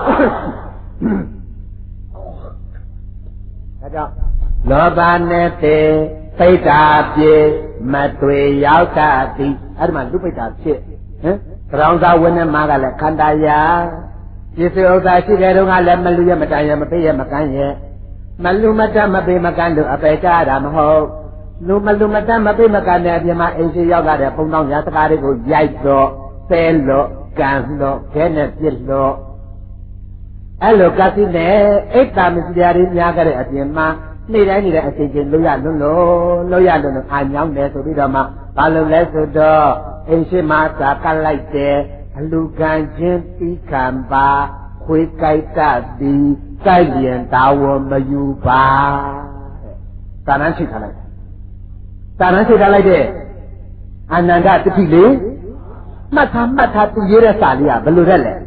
ဒါကြောင့်လောဘနဲ့တေပိဋ္ဌာပြေမတွေရောက်တာသည်အဲ့ဒီမှာလူပိဋ္ဌာဖြစ်ဟမ်ကြောင်သာဝင်းနဲ့မားကလည်းခန္ဓာယာပစ္စည်းဥစ္စာရှိတဲ့တုန်းကလည်းမလူရမတန်ရမပေးရမကန်းရဲ့မလူမတတ်မပေးမကန်းလို့အပေကြတာမဟုတ်လူမလူမတတ်မပေးမကန်းတဲ့အပြင်မှာအိမ်ရှိရောက်လာတဲ့ပုံတောင်းရာစကားတွေကိုရိုက်တော့ဆဲလို့ကန်လို့ခဲနဲ့ပြစ်လို့အဲ့လိုကတိနဲ့အိတ်တာမစရာတွေများကြတဲ့အပြင်မှာနေ့တိုင်းနေတဲ့အချိန်ချင်းလို့ရလွန်းလို့လို့ရလွန်းလို့အာညောင်းတယ်ဆိုပြီးတော့မှဘာလို့လဲဆိုတော့အိမ်ရှိမှာသာကတ်လိုက်တယ်အလူခံချင်းပြီးခံပါခွေးကြိုက်တတ်သည်ကြိုက်ရင်တာဝန်မယူပါတဲ့တာနန်းရှိထားလိုက်တာနန်းရှိထားလိုက်တဲ့အာနန္ဒတတိလေးမှတ်ထားမှတ်ထားသူရေးတဲ့စာလေးကဘယ်လိုတဲ့လဲ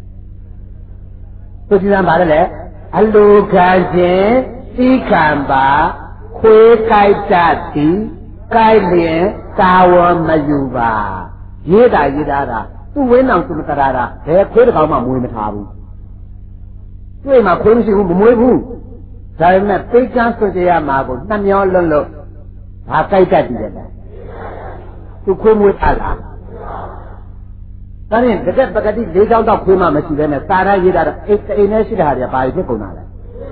သူကြည့်စမ်းပါလေအလူခံချင်းပြီးခံပါခွေးကြိုက်တတ်သည်ကြိုက်ရင်တာဝန်မယူပါရေးတာရေးတာကသူ့ဝင်းအောင်သူမတရာတာဘယ်ခွေးတစ်ကောင်မှမွေးမထားဘူးတွေ့မှာခွေးမရှိဘူးမမွေးဘူးဒါပေမဲ့ပိတ်ကန်းဆွကြရမှာကိုနှမျောလွန်းလို့ဘာကြိုက်တတ်တယ်လဲသူခွေးမွေးထားလားဒါရင်တကက်ပကတိလေးချောင်းတော့ခွေးမှမရှိဘဲနဲ့စာရရေးတာတော့အိတ်အိမ်နဲ့ရှိတဲ့ဟာတွေဘာဖြစ်ကုန်တာလဲ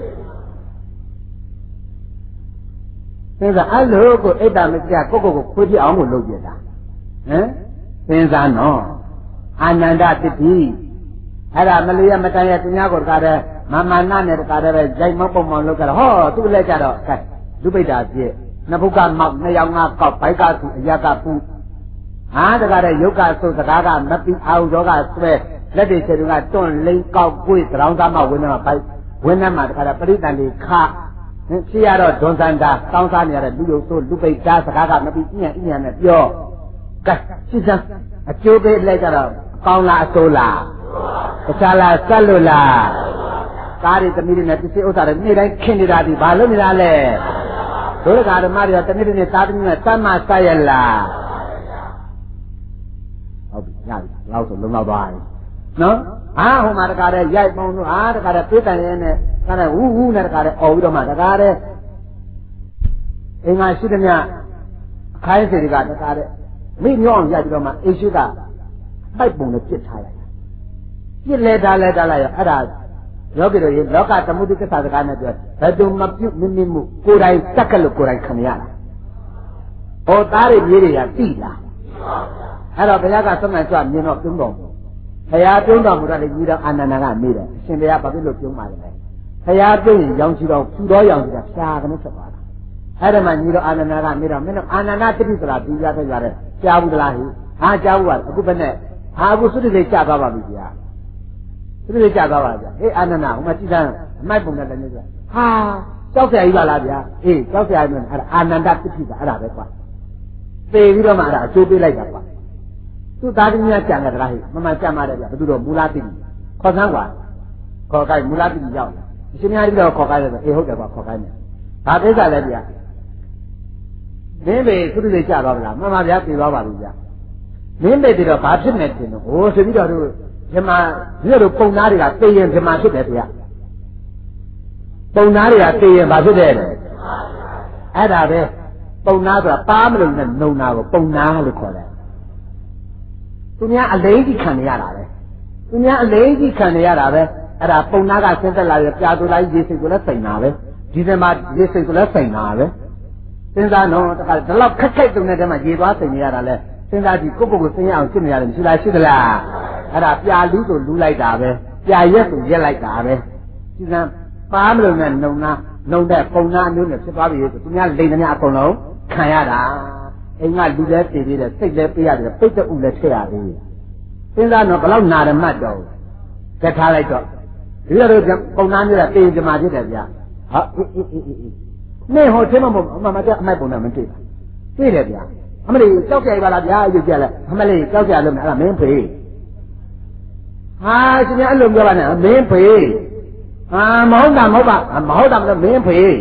စဉ်းစားအဲ့လိုကိုအိတ်တာမစရာကိုကိုကိုခွေးပြအောင်ကိုလုပ်ပြတာဟမ်စဉ်းစားနော်အာနန္ဒတတိအဲ့ဒါမလျက်မတန်ရသူများကိုတကားတဲ့မမနာနဲ့တကားတဲ့ရိုက်မောက်ပုံမောင်လုပ်ကြတော့ဟောသူ့လက်ကြတော့ကဲလူပိဋ္ဌာပြည့်နဖုကမောက်နှစ်ယောက်ငါကောက်ဘိုက်ကသူအရကပူဟာတကားတဲ့ယုတ်ကဆိုစကားကမပြီးအာဟုယောကဆွဲလက်တွေခြေတွေကတွန့်လိမ့်ကောက်ကွေးသရောင်းသားမဝင်းနေမှာပိုက်ဝင်းနေမှာတကားတဲ့ပရိသန်တွေခဖြစ်ရတော့ဒွန်စန္ဒာတောင်းစားနေရတဲ့လူယုတ်ဆိုလူပိဋ္ဌာစကားကမပြီးညံ့ညံ့နဲ့ပြောကဲရှင်းစမ်းအကျိုးပေးလိုက်ကြတော့ကောင်းလားအဆိုးလားတခြားလားစက်လို့လားကားတွေသမီးတွေနဲ့ပစ္စည်းဥစ္စာတွေနေ့တိုင်းခင်းနေတာဒီဘာလို့နေတာလဲဒုရကဓမ္မတွေကတနေ့တနေ့သားသမီးနဲ့တမ်းမဆက်ရလားဟုတ်ပြီညပြီလောက်ဆိုလုံလောက်သွားပြီနော်ဟာဟိုမှာတကားတဲ့ရိုက်ပုံတို့ဟာတကားတဲ့ပြေးတန်ရဲနဲ့တကားတဲ့ဝူးဝူးနဲ့တကားတဲ့អော်ပြီးတော့မှတကားတဲ့အင်္ဂါရှိသမျှအခိုင်းစီတွေကတကားတဲ့မိညောင်းရိုက်ပြီးတော့မှအိရှိကပိုက်ပုံနဲ့ပြစ်ထားလိုက်ပြစ်လဲတာလဲတာလိုက်ရအဲ့ဒါယောဂီတို့ရေလောကသမုဒိကသစကားနဲ့ပြောဘယ်သူမပြုတ်မင်းမင်းမှုကိုယ်တိုင်တက်ကလို့ကိုယ်တိုင်ခံရတာဟောသားတွေမြေးတွေကတိလာအဲ့တော့ဘုရားကသမန်ကြွမြင်တော့ပြုံးတော်မူဘုရားပြုံးတော်မူတာလေကြီးတော်အာနန္ဒာကမေးတယ်အရှင်ဘုရားဘာဖြစ်လို့ပြုံးပါလဲဘုရားပြုံးရင်ရောင်ချီတော်ဖြူတော်ရောင်ချီတာဖြာကနေဆက်သွားတာအဲ့ဒါမှညီတော်အာနန္ဒာကမေးတော့မင်းတို့အာနန္ဒာတတိဆိုတာပြီးရခဲ့ကြတယ်ကြားဘူးလားဟိဟာကြားဘူးပါအခုဘယ်နဲ့ဟာအခုသုတိလေးကြာသွားပါပြီဗျာသုတိလေးကြာသွားပါဗျာဟေးအာနန္ဒာဟိုမှာကြည့်သားအမိုက်ပုံနဲ့လည်းနေကြဟာကြောက်ဆရာကြီးပါလားဗျာအေးကြောက်ဆရာကြီးနဲ့အဲ့ဒါအာနန္ဒတတိကအဲ့ဒါပဲကွာသေပြီးတော့မှအဲ့ဒါအကျိုးပေးလိုက်တာကွာသူ့သားသမီးများကြံကြတာဟိမမှန်ကြံပါတယ်ဗျာဘယ်သူတော့မူလာတိခေါ်ဆန်းကွာခေါ်ကိုက်မူလာတိရောက်တယ်အရှင်များကြီးတော့ခေါ်ကိုက်တယ်ဆိုအေးဟုတ်တယ်ကွာခေါ်ကိုက်မယ်ဘာကိစ္စလဲဗျာမင်းပေသူတို့ကြာသွားပါလားမှန်ပါဗျာပြေသွားပါပြီဗျာမင်းပေပြီးတော့ဘာဖြစ်နေတယ်လို့ဟိုဆိုပြီးတော့တို့ဇမားတို့ပုံသားတွေကသိရင်ဇမားဖြစ်တယ်ဗျာပုံသားတွေကသိရင်ဘာဖြစ်တယ်လဲအဲ့ဒါပဲပုံသားဆိုတာပါမလို့နဲ့နှုံနာကိုပုံသားလို့ခေါ်တယ်သူများအလိမ့်ကြီးခံနေရတာပဲသူများအလိမ့်ကြီးခံနေရတာပဲအဲ့ဒါပုံသားကဆင်းသက်လာရပြာသူလိုက်ရေစိတ်ကိုလည်းစိန်တာပဲဒီထဲမှာရေစိတ်ကိုလည်းစိန်တာပဲစဉ်းစားတော့တခါဒီလောက်ခက်ခက်တုံတဲ့ထဲမှာရေသွားစိန်နေရတာလဲစဉ်းစားကြည့်ကိုယ့်ကိုယ်ကိုစိန်ရအောင်ရှင်းနေရတယ်မရှိလားရှိသလားအဲ့ဒါပြာလူးဆိုလူးလိုက်တာပဲပြာရက်ဆိုရက်လိုက်တာပဲဒီစံပါမလို့နဲ့နှုံနာနှုံတဲ့ပုံသားမျိုးနဲ့ဖြစ်သွားပြီဆိုသူများလိန်သမျှအကုန်လုံးခံရတာအိမ်ကလူလည်းတည်သေးတယ်စိတ်လည်းပေးရတယ်ပိတ်တဲ့ဥလည်းထည့်ရသေးတယ်စဉ်းစားတော့ဘလောက်နာရမှတ်တော့ကြက်ထားလိုက်တော့ဒီလိုတော့ပုံသားမျိုးကတည်ကြမှာဖြစ်တယ်ဗျာဟာအေးအေးအေးအေးနေဟိုထဲမှာမမမတဲ့အမိုက်ပုံနဲ့မတွေ့ဘူးတွေ့တယ်ဗျာအမလေးကြောက်ကြရပါလားဗျာရွကြက်လဲအမလေးကြောက်ကြရလို့မအဲ့ဒါမင်းဖေးဟာရှင်များအဲ့လိုပြောပါနဲ့မင်းဖေးဟာမဟုတ်တာမဟုတ်ပါမဟုတ်တာမလို့မင်းဖေး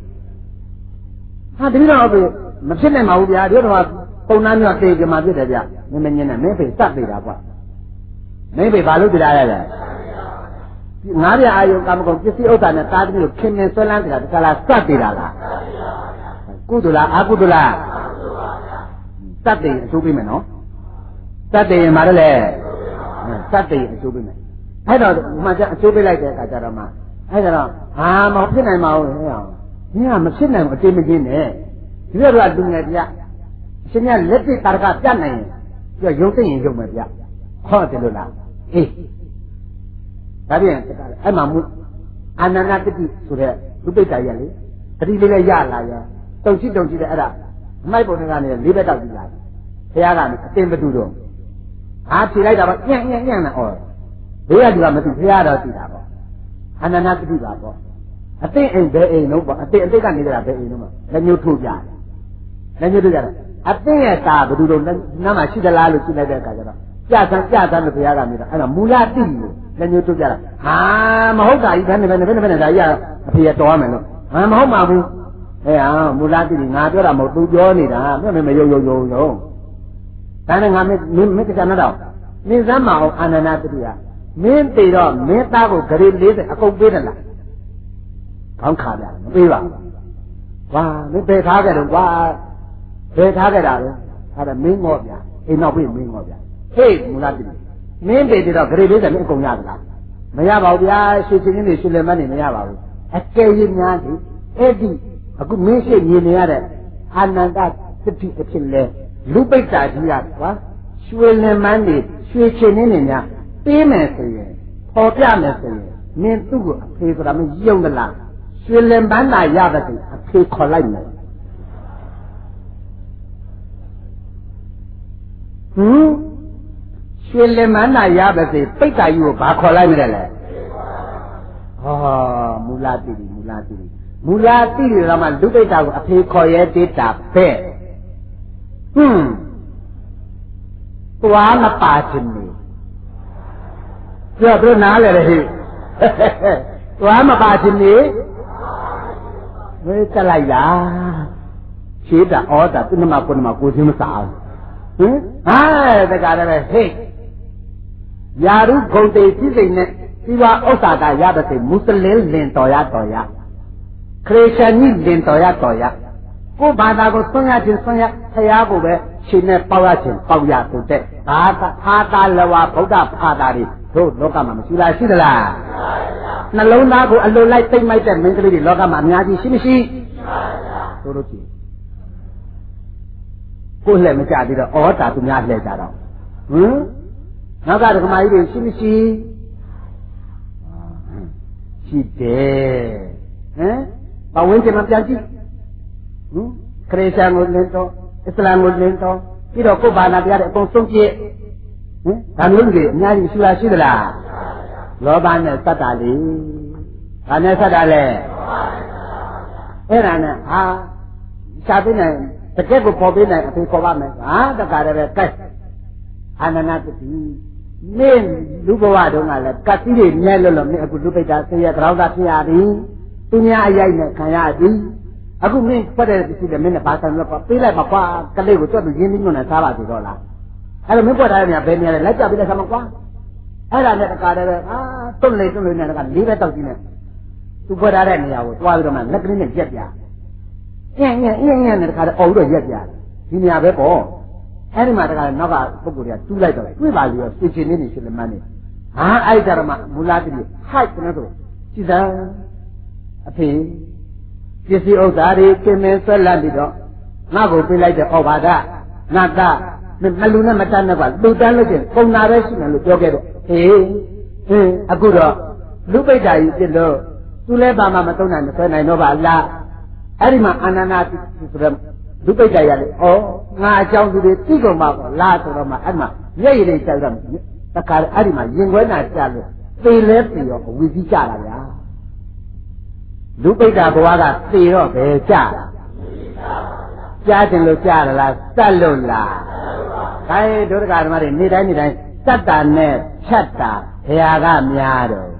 ဟာတတိတော့မဖြစ်နိုင်ပါဘူးဗျာဒီတော့ပုံသားမျိုးတေကြမှာဖြစ်တယ်ဗျာမင်းမငင်းနဲ့မင်းဖေးစပ်သေးတာကွာမင်းဖေးဘာလို့တရားရလဲငါးပြအာယုကာမဂုဏ်ပစ္စည်းဥစ္စာနဲ့တားသမီးကိုခင်မင်ဆွဲလန်းနေတာတခါလားစပ်သေးတာလားကုသလားအကုသလားစပ်သေးအကျိုးပေးမယ်နော်စပ်သေးရင်ဘာလဲလဲစပ်သေးအကျိုးပေးမယ်အဲ့တော့မှကျအကျိုးပေးလိုက်တဲ့အခါကျတော့မှအဲ့ဒါတော့ဟာမဖြစ်နိုင်ပါဘူးဟဲ့အောင်မင်းကမဖြစ်နိုင်ဘူးအတေးမကျင်းနဲ့ဒီလိုကလူငယ်ပြအရှင်မြတ်လက်တိတာရကပြတ်နိုင်ရင်ပြရုံသိရင်ရုံမယ်ပြဟောတယ်လို့လားအေးဒါပြန်အဲ့မှာမူအာနန္ဒတတိဆိုတဲ့လူပိတ္တရလေတတိလေးလည်းရလာရတုံချစ်တုံချစ်တဲ့အဲ့ဒါအမိုက်ပုံတွေကနေလေးဘက်တောက်ကြည့်လာဘုရားကအတင်မတူတော့ဟာဖြေလိုက်တာပါညံ့ညံ့ညံ့နဲ့ဩဘေးကဒီကမသိဘုရားတော့သိတာပေါ့အာနန္ဒတတိပါပေါ့အသိအိမ်ဘယ်အိမ်လုံးပေါ့အသိအသိကနေကြတာဘယ်အိမ်လုံးပေါ့လက်ညှိုးထိုးကြတယ်လက်ညှိုးထိုးကြတယ်အသိရဲ့တာဘယ်သူတို့နားမှာရှိသလားလို့ကြည့်လိုက်တဲ့အခါကျတော့ကြဆန်းကြဆန်းလို့ဘုရားကမြင်တာအဲ့ဒါမူလတိလို့လက်ညှိုးထိုးကြတာဟာမဟုတ်တာကြီးဘယ်နဲ့ဘယ်နဲ့ဘယ်နဲ့ဘယ်နဲ့ဒါကြီးကအဖေရတော်ရမယ်လို့ဟာမဟုတ်ပါဘူးအဲဟာမူလတိငါပြောတာမဟုတ်သူပြောနေတာမင်းမယုံယုံယုံယုံဒါနဲ့ငါမင်းမင်းကနတော့မင်းစမ်းမအောင်အာနန္ဒတတိယမင်းတည်တော့မင်းသားကိုဂရေလေးအကုန်ပေးတယ်လားခေါင်းခါကြမပေးပါဘူးဝါမင်းပယ်ထားကြတယ်ကွာပယ်ထားကြတာလေအဲ့ဒါမင်းငေါ့ဗျာအိမ်နောက်ပြေးမင်းငေါ့ဗျာဟေးမူလတိမင်းပေတည်တော့ဂရေလေးတယ်မင်းအကုန်ရသလားမရပါဘူးဗျာရွှေချင်းချင်းတွေရွှေလင်မနေမရပါဘူးအကယ်၍များဒီအဲ့ဒီအခုမင်းရှိမြင်နေရတဲ့အာနန္ဒသတိအဖြစ်လဲလူပိတ္တာကြီးကကွာရွှေလင်မန်းနေရွှေချင်းနေနေများပေးမယ်ဆိုရင်ပေါ်ပြမယ်ဆိုရင်မင်းသူ့ကိုအဖေဆိုတာမယုံသလားရွှေလင်ပန်းသာရတဲ့အဖေခေါ်လိုက်မယ်ဟင်ရွှေလင်ပန်းသာရပါစေပိတ္တာကြီးကိုဘာခေါ်လိုက်မလဲလဲဟောမူလတိမူလတိမူလတိတော့မှလူပိတ္တာကိုအဖေခေါ်ရဲတေးတာပဲဟွန်းသွားမပါခြင်းနေပြောတော့နားလေဟိသွားမပါခြင်းနေဝေးတက်လိုက်လားရှင်းတာဩတာသူနမကုနမကိုချင်းမစားဘူးဟင်ဟာတကားလည်းဟေ့ယာရုဂုံတေစိစိတ်နဲ့ဒီဝဥစ္စာကရတဲ့မွတ်စလင်လင်တော်ရတော်ရခရစ်ယာန်ကြီးလင်တော်ရတော်ရကိုဘာသာကိုဆွမ်းရခြင်းဆွမ်းရဖရာကိုပဲရှင်နဲ့ပေါရခြင်းပေါရဆိုတဲ့ဘာသာအာတာလဝဗုဒ္ဓဘာသာတွေတို့လောကမှာမရှိလားရှိသလားနှလုံးသားကိုအလိုလိုက်သိမ့်မိုက်တဲ့မင်းကလေးတွေလောကမှာအများကြီးရှိမရှိတို့တို့ကြည့်ကိုလှည့်မကြသေးတော့ဩတာသူများလှည့်ကြတော့ဟင်နောက်ကဓမ္မကြီးတွေရှိမရှိရှိတယ်ဟမ်ပတ်ဝန်းကျင်မှာပြန်ကြည့်ဟင်ခရစ်ယာန်ကိုလင်းတော့အစ္စလာမ်ကိုလင်းတော့ပြီးတော့ကိုယ်ဘာသာတရားတွေအကုန်ဆုံးပြည့်ဟင်ဒါမျိုးတွေအများကြီးရှိလားရှိသလားလောဘနဲ့စက်တာလေဘာနဲ့စက်တာလဲအဲ့ဒါနဲ့ဟာရှားပေးနိုင်တကယ်ကိုပေါ်ပေးနိုင်အဖေခေါ်ပါမယ်ဟာတခါတည်းပဲကဲအာနန္ဒတတိမင်းလူဘဝတုန်းကလည်းကတိတွေနဲ့လို့လို့မင်းအခုလူပိတ်တာဆေးရကြောက်တာဖြစ်ရပြီသူများအရိုက်နဲ့ခံရပြီအခုမင်းဖွက်တဲ့ပစ္စည်းတွေမင်းနဲ့ဘာဆိုင်လို့ပေးလိုက်ပါကွာကလေးကိုကြွတ်ပြီးရင်းနှီးညွန့်နဲ့စားပါသေးတော့လားအဲ့လိုမင်းဖွက်ထားတဲ့နေရာဘယ်နေရာလဲလိုက်ကြပြီးတဲ့ဆမ်းမကွာအဲ့ဒါနဲ့တခါတည်းပဲအာတွန့်လေတွန့်လေနဲ့တခါလေးပဲတောက်ကြည့်နေသူဖွက်ထားတဲ့နေရာကိုတွားပြီးတော့မှလက်ကလေးနဲ့ရက်ပြညံ့ညံ့ညံ့ညံ့နဲ့တခါတည်းအော်ပြီးတော့ရက်ပြဒီနေရာပဲပေါ့အဲ့ဒီမှာတခါနောက်ကပုဂ္ဂိုလ်တွေကတူးလိုက်တော့တွေ့ပါလို့ပြင်းချင်းနေနေရှင်လမန်းနေဟာအဲ့ကြတော့မှမူလာတိဟိုက်ကနေတော့ကြည်စမ်းအဖေပစ္စည်းဥစ္စာတွေကျင်းနေဆွဲလန့်ပြီးတော့ငါ့ကိုပေးလိုက်တဲ့ဩဘာဒငါကမလူနဲ့မတတ်နဲ့ကလူတန်းလို့ချင်းပုံနာပဲရှိတယ်လို့ပြောခဲ့တော့ဟေးအင်းအခုတော့လူပိတ်တာကြီးဖြစ်လို့သူလည်းဘာမှမသုံးနိုင်မဆွဲနိုင်တော့ပါလားအဲ့ဒီမှာအာနန္ဒတိဆိုတော့လူပိတ်တာရလေဩငါအကြောင်းသူတွေသိကုန်ပါပေါ့လားဆိုတော့မှအဲ့မှာမျက်ရည်တွေကြောက်တော့တခါအဲ့ဒီမှာရင်ခွဲနာကြလို့သေလဲသေရောဝီစီးကြတာဗျာလူပိတ်တာဘဝကသေတော့ဘယ်ကြတာကြားခြင်းလို့ကြားရလားစက်လို့လားခိုင်းဒုဒကဓမ္မတွေနေတိုင်းနေတိုင်းစက်တာနဲ့ဖြတ်တာဘုရားကများတော့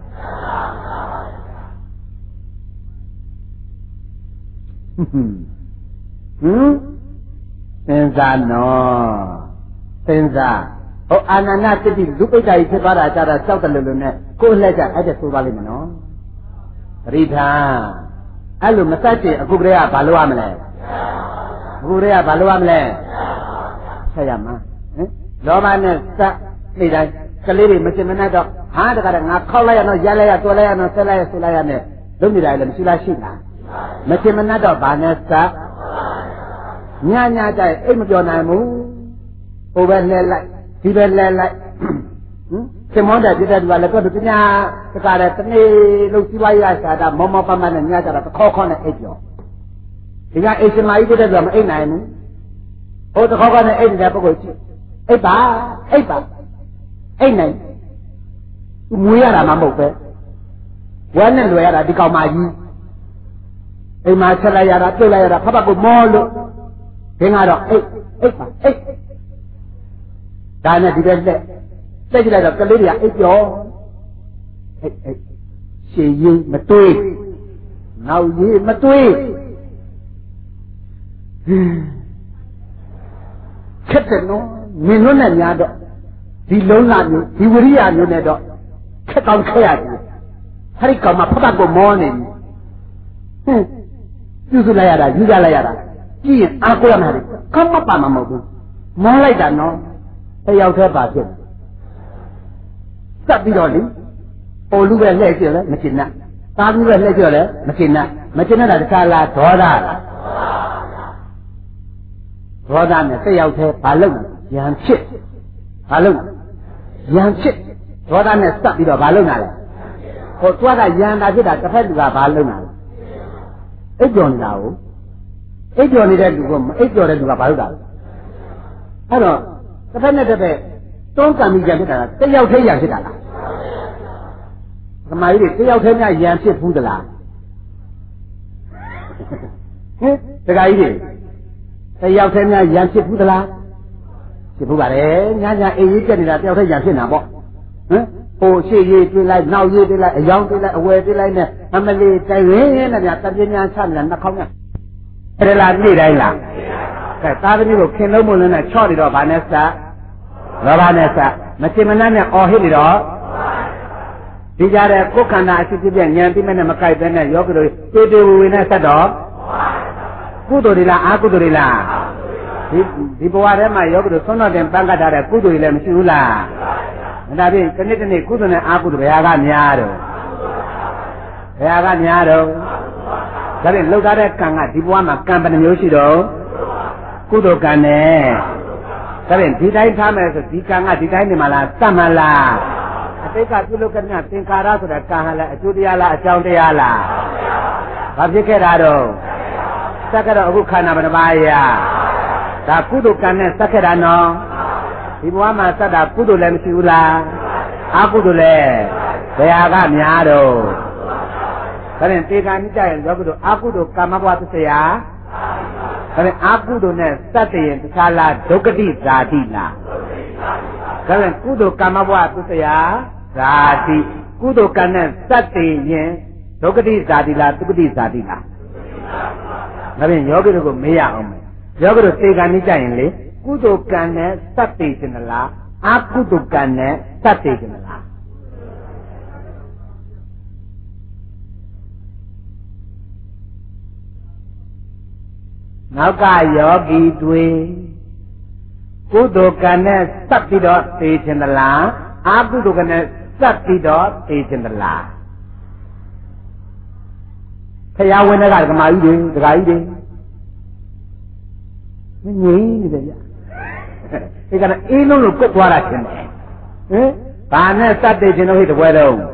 ဟမ်စဉ်းစားနော်စဉ်းစားဟိုအာနန္ဒတတိလူပိတ်တာကြီးဖြစ်သွားတာကြတာကြောက်တယ်လို့လို့နဲ့ကိုယ်လှည့်ကြအဲ့ဒါဆိုပါလိမ့်မယ်နော်ပရိသအဲ့လိုမစက်ချင်အခုကလေးကဘာလို့ရမလဲအခုကလေးကဘာလို့ရမလဲဆက်ရမှာဟင်လောဘနဲ့စက်နေတိုင်းကလေးတွေမစင်မနဲ့တော့ဟာတခါတည်းငါခောက်လိုက်ရတော့ရက်လိုက်ရတွဲလိုက်ရတော့ဆက်လိုက်ရဆူလိုက်ရနဲ့လုံးနေတယ်လည်းမရှိလားရှိလားမစင်မနဲ့တော့ဘာနဲ့စက်ညညကြိုက်အိတ်မပြောနိုင်ဘူးဟိုပဲလှဲလိုက်ဒီပဲလှဲလိုက်ဟင်စင်မောတဲ့ပြတဲ့သူကလည်းတော့သူညာတခါတည်းတနေ့လုံးစီးပွားရေးအစားတာမောမောပမနဲ့ညကြတော့ခေါခေါနဲ့အိတ်ပြောဒီကအိတ်စမာကြီးပြတဲ့သူကမအိတ်နိုင်ဘူးဟိုတခေါခေါနဲ့အိတ်နေတဲ့ပုဂ္ဂိုလ်ကြည့်အိတ်ပါအိတ်ပါအိတ်နိုင်မွေးရတာမှမဟုတ်ပဲဝမ်းနဲ့လွယ်ရတာဒီကောင်မကြီးအိမ်မှာဆက်လိုက်ရတာပြုတ်လိုက်ရတာဖတ်ဖတ်ကိုမောလို့ဒင်းကတော့အိတ်အိတ်ပါအိတ်ဒါနဲ့ဒီတဲ့လက်တက်ကြည့်လိုက်တော့ကလေးတွေကအိတ်ပြောအိတ်အိတ်ရှည်ရင်းမတွေးနောက်ရင်းမတွေးခက်တယ်နော်မြင်လို့နဲ့များတော့ဒီလုံးလာမျိုးဒီဝရိယမျိုးနဲ့တော့ခက်ကောင်းခက်ရတယ်ဟဲ့ဒီကောင်မဖတ်ဖတ်ကိုမောနေပြီဟင်းပြုစုလိုက်ရတာယူကြလိုက်ရတာကြည့်ရင်အားကိုးရမှာလေကောင်းမပါမှာမဟုတ်ဘူးမောလိုက်တာနော်တယောက်တည်းပါဖြစ်စက်ပြီးတော့လေဟိုလူပဲလှည့်ကြည့်လဲမကျင်နဲ့သားဘူးပဲလှည့်ကြည့်လဲမကျင်နဲ့မကျင်နဲ့တာတခြားလားဒေါသလားဒေါသနဲ့တယောက်တည်းဘာလုပ်လဲရံဖြစ်ဘာလုပ်လဲရံဖြစ်ဒေါသနဲ့စက်ပြီးတော့ဘာလုပ်နာလဲဟိုသွားကရံတာဖြစ်တာတစ်ဖက်လူကဘာလုပ်နာလဲအိပ်ပျော်နေတာကိုအိပ်ပျော်နေတဲ့လူကမအိပ်ပျော်တဲ့လူကဘာလုပ်တာလဲအဲ့တော့တစ်ဖက်နဲ့တစ်ဖက်တွန်းကန်ပြီးကြံဖြစ်တာတယောက်တည်းရံဖြစ်တာလားဓမ္မကြီးတွေတယောက်တည်းများရံဖြစ်ဘူးသလားဟင်တခါကြီးတွေတယောက်တည်းများရံဖြစ်ဘူးသလားဖြစ်ဘူးပါတယ်ညညအေးရေးပြနေတာတယောက်တည်းရံဖြစ်နေတာပေါ့ဟမ်ဟိုရှေ့ရေးတွေးလိုက်နောက်ရေးတွေးလိုက်အယောင်တွေးလိုက်အဝယ်တွေးလိုက်နဲ့အမလေးတိုင်ရင်းရင်းနဲ့များတပြင်းများချနေတာနှာခေါင်းနဲ့အဲ့ဒါလားနေ့တိုင်းလားကဲသားသမီးကိုခင်လုံးမလုံးနဲ့ချော့နေတော့ဗာနဲ့စလောဘနဲ့စမချင်မနှမ်းနဲ့အော်ဟစ်နေတော့ဒီကြတဲ့ကိုယ်ခန္ဓာအဖြစ်ဖြစ်ပြဉာဏ်ပြီးမဲ့နဲ့မကိုက်ပဲနဲ့ယောဂီတို့တေတေဝေဝေနဲ့ဆက်တော့ကုသိုလ်တွေလားအကုသိုလ်တွေလားဒီဒီဘဝထဲမှာယောဂီတို့သွန်းတော်တင်ပန်းကတ်ထားတဲ့ကုသိုလ်တွေလည်းမရှိဘူးလားဒါဖြင့်ဒီနေ့ဒီနေ့ကုသိုလ်နဲ့အကုသိုလ်ဘယ်ဟာကများတော့ဘယ်ဟာကများတော့ဒါဖြင့်လှုပ်ထားတဲ့ကံကဒီဘဝမှာကံဘယ်နှမျိုးရှိတော့ကုသိုလ်ကံနဲ့ဒါဖြင့်ဒီတိုင်းထားမယ်ဆိုဒီကံကဒီတိုင်းနေမှာလားတတ်မလားအတိတ်ကပြုလုပ်ခဲ့တဲ့သင်္ခါရဆိုတာကံဟာလည်းအကျိုးတရားလားအကြောင်းတရားလားဘာဖြစ်ခဲ့တာတော့စက်ကတော့အခုခန္ဓာဘယ်နှပါးရဒါကုသိုလ်ကံနဲ့စက်ခဲ့တာနော်ဒီဘဝမှာစက်တာကုသိုလ်လည်းမရှိဘူးလားအကုသိုလ်လည်းဘယ်ဟာကများတော့ဒါဖြင့်တေကာနိကြရင်ယောဂတို့အကုသိုလ်ကာမဘဝသစ္စာဒါဖြင့်အကုသိုလ်နဲ့စက်တရင်တခြားလားဒုက္ခတိဇာတိလားဒါဖြင့်ကုသိုလ်ကာမဘဝသစ္စာဇာတိကုသိုလ်ကံနဲ့စက်တရင်ဒုက္ခတိဇာတိလားဒုက္ခတိဇာတိလားဒါဖြင့်ယောဂီတို့ကိုမေးရအောင်မယ်ယောဂီတို့သေကံနိကြရင်လေကုသိုလ်ကံနဲ့စက်တည်ခြင်းလားအကုသိုလ်ကံနဲ့စက်တည်ခြင်းလားနောက်ကယောဂီတွေကုသိုလ်ကံနဲ့စက်ပြီးတော့တည်ခြင်းလားအကုသိုလ်ကံနဲ့စက်ပြီးတော့တည်ခြင်းလားဖရာဝင်တဲ့ကဓမ္မကြီးတွေဒကာကြီးတွေမငြိမ့်နေတယ်ဗျဒီကနေ့အေးလုံးလို့ကုတ်သွားတာချင်းတယ်ဟင်ဘာနဲ့စက်တည်ခြင်းလို့ဟိတပွဲတော့မ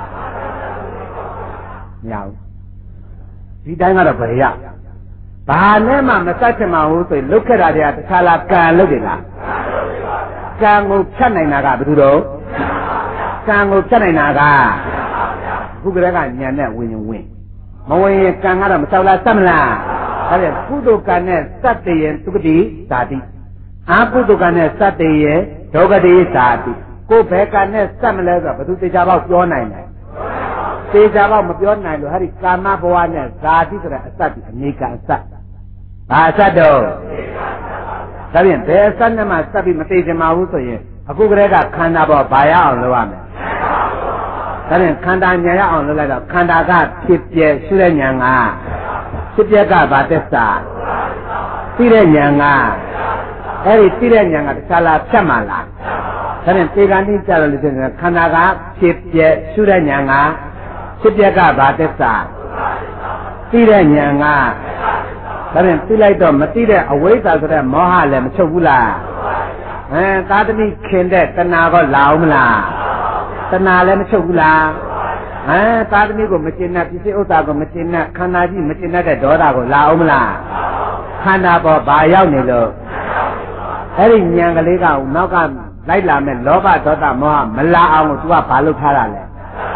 ရဘူးဒီတိုင်းကတော့ဘယ်ရဘာနဲ့မှမစက်ချင်မှဘူးဆိုရင်လုတ်ခဲ့တာတည်းတခါလာကံလုတ်တယ်လားကံကိုဖြတ်နိုင်တာကဘယ်သူတော့ကံကိုဖြတ်နိုင်တာကခုကလေးကညံနဲ့ဝင်ရင်ဝင်မဝင်ရင်ကံကတော့မဆောက်လားစက်မလားဒါပြန်ကုသိုလ်ကံနဲ့စက်တည်ရင်သုခတိဇာတိအကုသိုလ်ကံနဲ့စက်တည်ရင်ဒုက္ခတိဇာတိကိုယ်ဘယ်ကံနဲ့စက်မလဲဆိုတော့ဘယ်သူတေချာပေါက်ပြောနိုင်တယ်တေချာပေါက်မပြောနိုင်လို့ဟာဒီကာမဘဝနဲ့ဇာတိဆိုတဲ့အစတိအနေကံအစဘာအစတော့ဒါပြန်ဘယ်အစနဲ့မှစက်ပြီးမသေးချင်ပါဘူးဆိုရင်အခုကလေးကခန္ဓာပေါ်ဘာရအောင်လုပ်ရမလဲဒါပြန်ခန္ဓာဉာဏ်ရအောင်လုပ်လိုက်တော့ခန္ဓာကဖြစ်ပြရှုတဲ့ဉာဏ်ကဖြစ်ပြကဘာသစ္စာသိတဲ့ဉာဏ်ကအဲ့ဒီသိတဲ့ဉာဏ်ကတခြားလားဖြတ်မှလားဒါပြန်သေကံတိကြလို့လို့ဆိုရင်ခန္ဓာကဖြစ်ပြရှုတဲ့ဉာဏ်ကဖြစ်ပြကဘာသစ္စာသိတဲ့ဉာဏ်ကဒါပြန်သိလိုက်တော့မသိတဲ့အဝိဇ္ဇာဆိုတဲ့မောဟလည်းမချုပ်ဘူးလားအဲသာသမီခင်တဲ့တဏှာကလာအောင်မလားတဏှာလည်းမချုပ်ဘူးလားအဲသာသမီကိုမကျင်တဲ့ပစ္စည်းဥစ္စာကိုမကျင်တဲ့ခန္ဓာကြီးမကျင်တဲ့ဒေါသကိုလာအောင်မလားခန္ဓာပေါ်ဘာရောက်နေလို့အဲ့ဒီဉာဏ်ကလေးကနောက်ကလိုက်လာမဲ့လောဘဒေါသမောဟမလာအောင်ကို तू ကဘာလုပ်ထားတာလဲ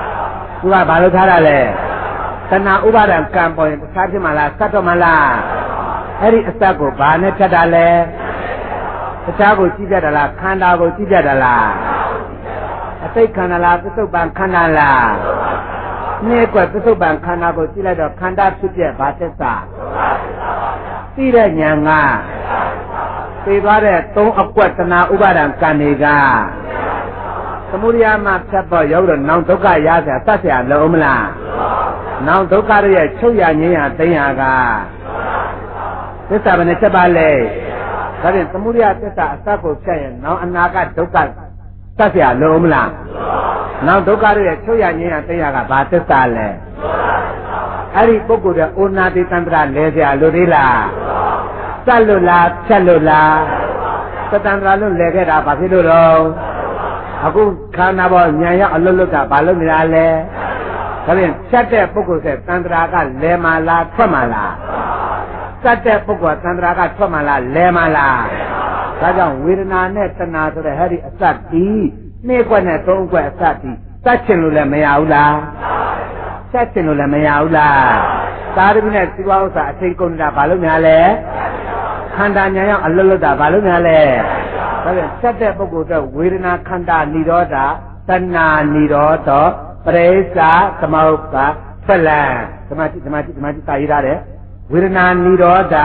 तू ကဘာလုပ်ထားတာလဲတဏှာဥပါဒံကံပေါ်ရင်တခြားဖြစ်မလားစတ်တော့မလားအဲ့ဒီအစက်ကိုဘာနဲ့ဖြတ်တာလဲတခြားကိုကြည့်ပြတာလားခန္ဓာကိုကြည့်ပြတာလားအသိခန္ဓာလားပစ္စုပန်ခန္ဓာလားနေ့ကွယ်ပစ္စုပန်ခန္ဓာကိုကြည့်လိုက်တော့ခန္ဓာဖြစ်ပြဘာသစ္စာသိတဲ့ဉာဏ်ကသိသွားတဲ့သုံးအကွက်တဏှာဥပါဒံကံတွေကသမုဒိယမှာဖြတ်တော့ရောက်တော့နောင်ဒုက္ခရစရာတတ်เสียလုံးမလားနောင်ဒုက္ခရဲ့ချုပ်ရငြိမ်းရသိညာကသစ္စာဘယ်နဲ့ချက်ပါလဲဒါဖြင့်သမုဒိယသစ္စာအစကိုဖြတ်ရင်နောင်အနာကဒုက္ခတတ်เสียလုံးမလားနောက်ဒုက္ခရဲ့ချုပ်ရငြိမ်းရသိညာကဘာသစ္စာလဲအဲ့ဒီပုဂ္ဂိုလ်ရဲ့ဩနာတိတန္တရလဲเสียလို့သေးလားစက်လို့လားဖြတ်လို့လားသတ္တန္တရာလို့လဲခဲ့တာဘာဖြစ်လို့တော့အခုခန္ဓာပေါ်ဉာဏ်ရောက်အလွတ်လွတ်တာဘာလို့နေတာလဲဒါဖြင့်ဖြတ်တဲ့ပုဂ္ဂိုလ်ရဲ့တန္တရာကလဲမလားထွက်မလားစက်တဲ့ပုဂ္ဂိုလ်တန္တရာကထွက်မလားလဲမလားဒါကြောင့်ဝေဒနာနဲ့တဏှာဆိုတဲ့ဟဲ့ဒီအစပ်ဒီနှစ်ကွက်နဲ့သုံးကွက်အစပ်ဒီစက်ချင်လို့လည်းမရဘူးလားစက်ချင်လို့လည်းမရဘူးလားသာရပိနဲ့စီဝါဥစ္စာအချိန်ကုန်တာဘာလို့များလဲခန္ဓာဉာဏ်ရောက်အလွတ်လွတ်တာဘာလို့များလဲဒါပြန်စက်တဲ့ပုဂ္ဂိုလ်တော့ဝေဒနာခန္ဓာនិရောဓတဏှာនិရောဓပရိစ္ဆာသမုပ္ပါဖလံဓမ္မတိဓမ္မတိဓမ္မတိစာရေးထားတယ်ဝေဒနာនិရောဓ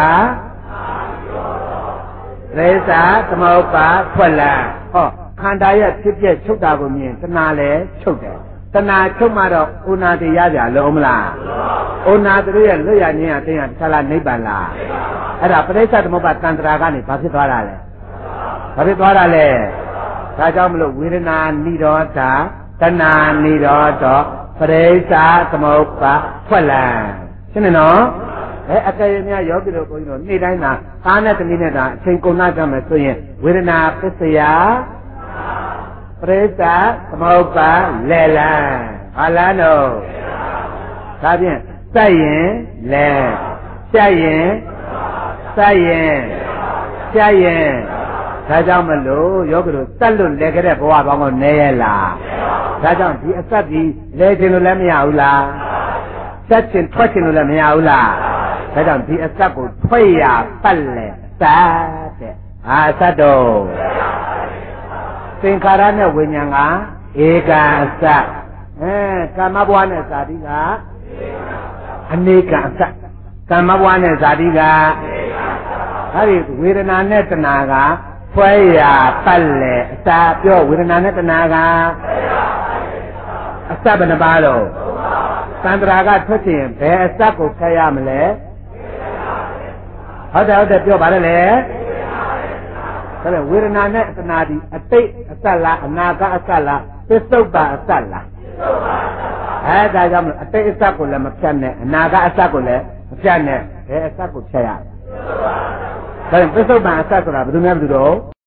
ပရိစ္ဆာသမုပ္ပါဖလံဟောခန္ဓာရဲ့ဖြစ်ပြချုပ်တာကိုမြင်တဏှာလည်းချုပ်တယ်တဏှာချုပ်မှတော့ဩနာတိရကြလုံးမလားဩနာတိရဲ့လွတ်ရခြင်းအတင်းဟာတခြားလားနိဗ္ဗာန်လားအဲ့ဒါပရိစ္ဆာသမုပ္ပါတန္တရာကနေဘာဖြစ်သွားတာလဲဘာဖြစ်သွားတာလဲဒါကြောင့်မလို့ဝေဒနာនិရောဓတဏှာនិရောဓပရိစ္ဆာသမုပ္ပါဖွက်လံရှင်းနေနော်အဲအကယ်၍များယောဂီတို့ဘုန်းကြီးတို့နေ့တိုင်းသာသားနဲ့သမီးနဲ့သာအချိန်ကုန်နာကြမယ်ဆိုရင်ဝေဒနာပစ္စယပရိစ္ဆသမုပ္ပါလဲလံဟာလားတော့ဒါဖြင့်စက်ရင်လဲဖြတ်ရင်စက်ရင်ဖြတ်ရင်ဒါကြောင့်မလို့ယောဂီတို့စက်လို့လဲခဲ့တဲ့ဘဝပေါင်းကိုနေရလားဒါကြောင့်ဒီအစက်ဒီလဲခြင်းလို့လည်းမရဘူးလားဆက်ခြင်းထွက်ခြင်းလို့လည်းမရဘူးလားဒါကြောင့်ဒီအစက်ကိုထွက်ရပတ်လဲစတ်တဲ့အာစတ်တော့သင်္ခါရနဲ့ဝိညာဉ်ကဧကအစက်အဲကာမဘဝနဲ့ဇာတိကအနေကအစက်ကာမဘဝနဲ့ဇာတိကအဲဒီဝေဒနာနဲ့တဏှာကဖွဲရပတ်လဲအစာပြောဝေဒနာနဲ့တဏှာကအစက်ဘယ်နှပါတော့သန္တရာကထွက်ချင်ဘယ်အစက်ကိုဖျက်ရမလဲဟုတ်တယ်ဟုတ်တယ်ပြောပါလေလေဒါပေမဲ့ဝေဒနာနဲ့တဏှာဒီအတိတ်အစက်လားအနာကအစက်လားသစ္စုပ္ပါအစက်လားအဲဒါကြောင့်အတိတ်အစက်ကိုလည်းမဖြတ်နဲ့အနာကအစက်ကိုလည်းမဖြတ်နဲ့ဘယ်အစက်ကိုဖြတ်ရလဲဒါပေမဲ့သစ္စုပ္ပါအစက်ဆိုတာဘယ်သူများဘယ်သူတော့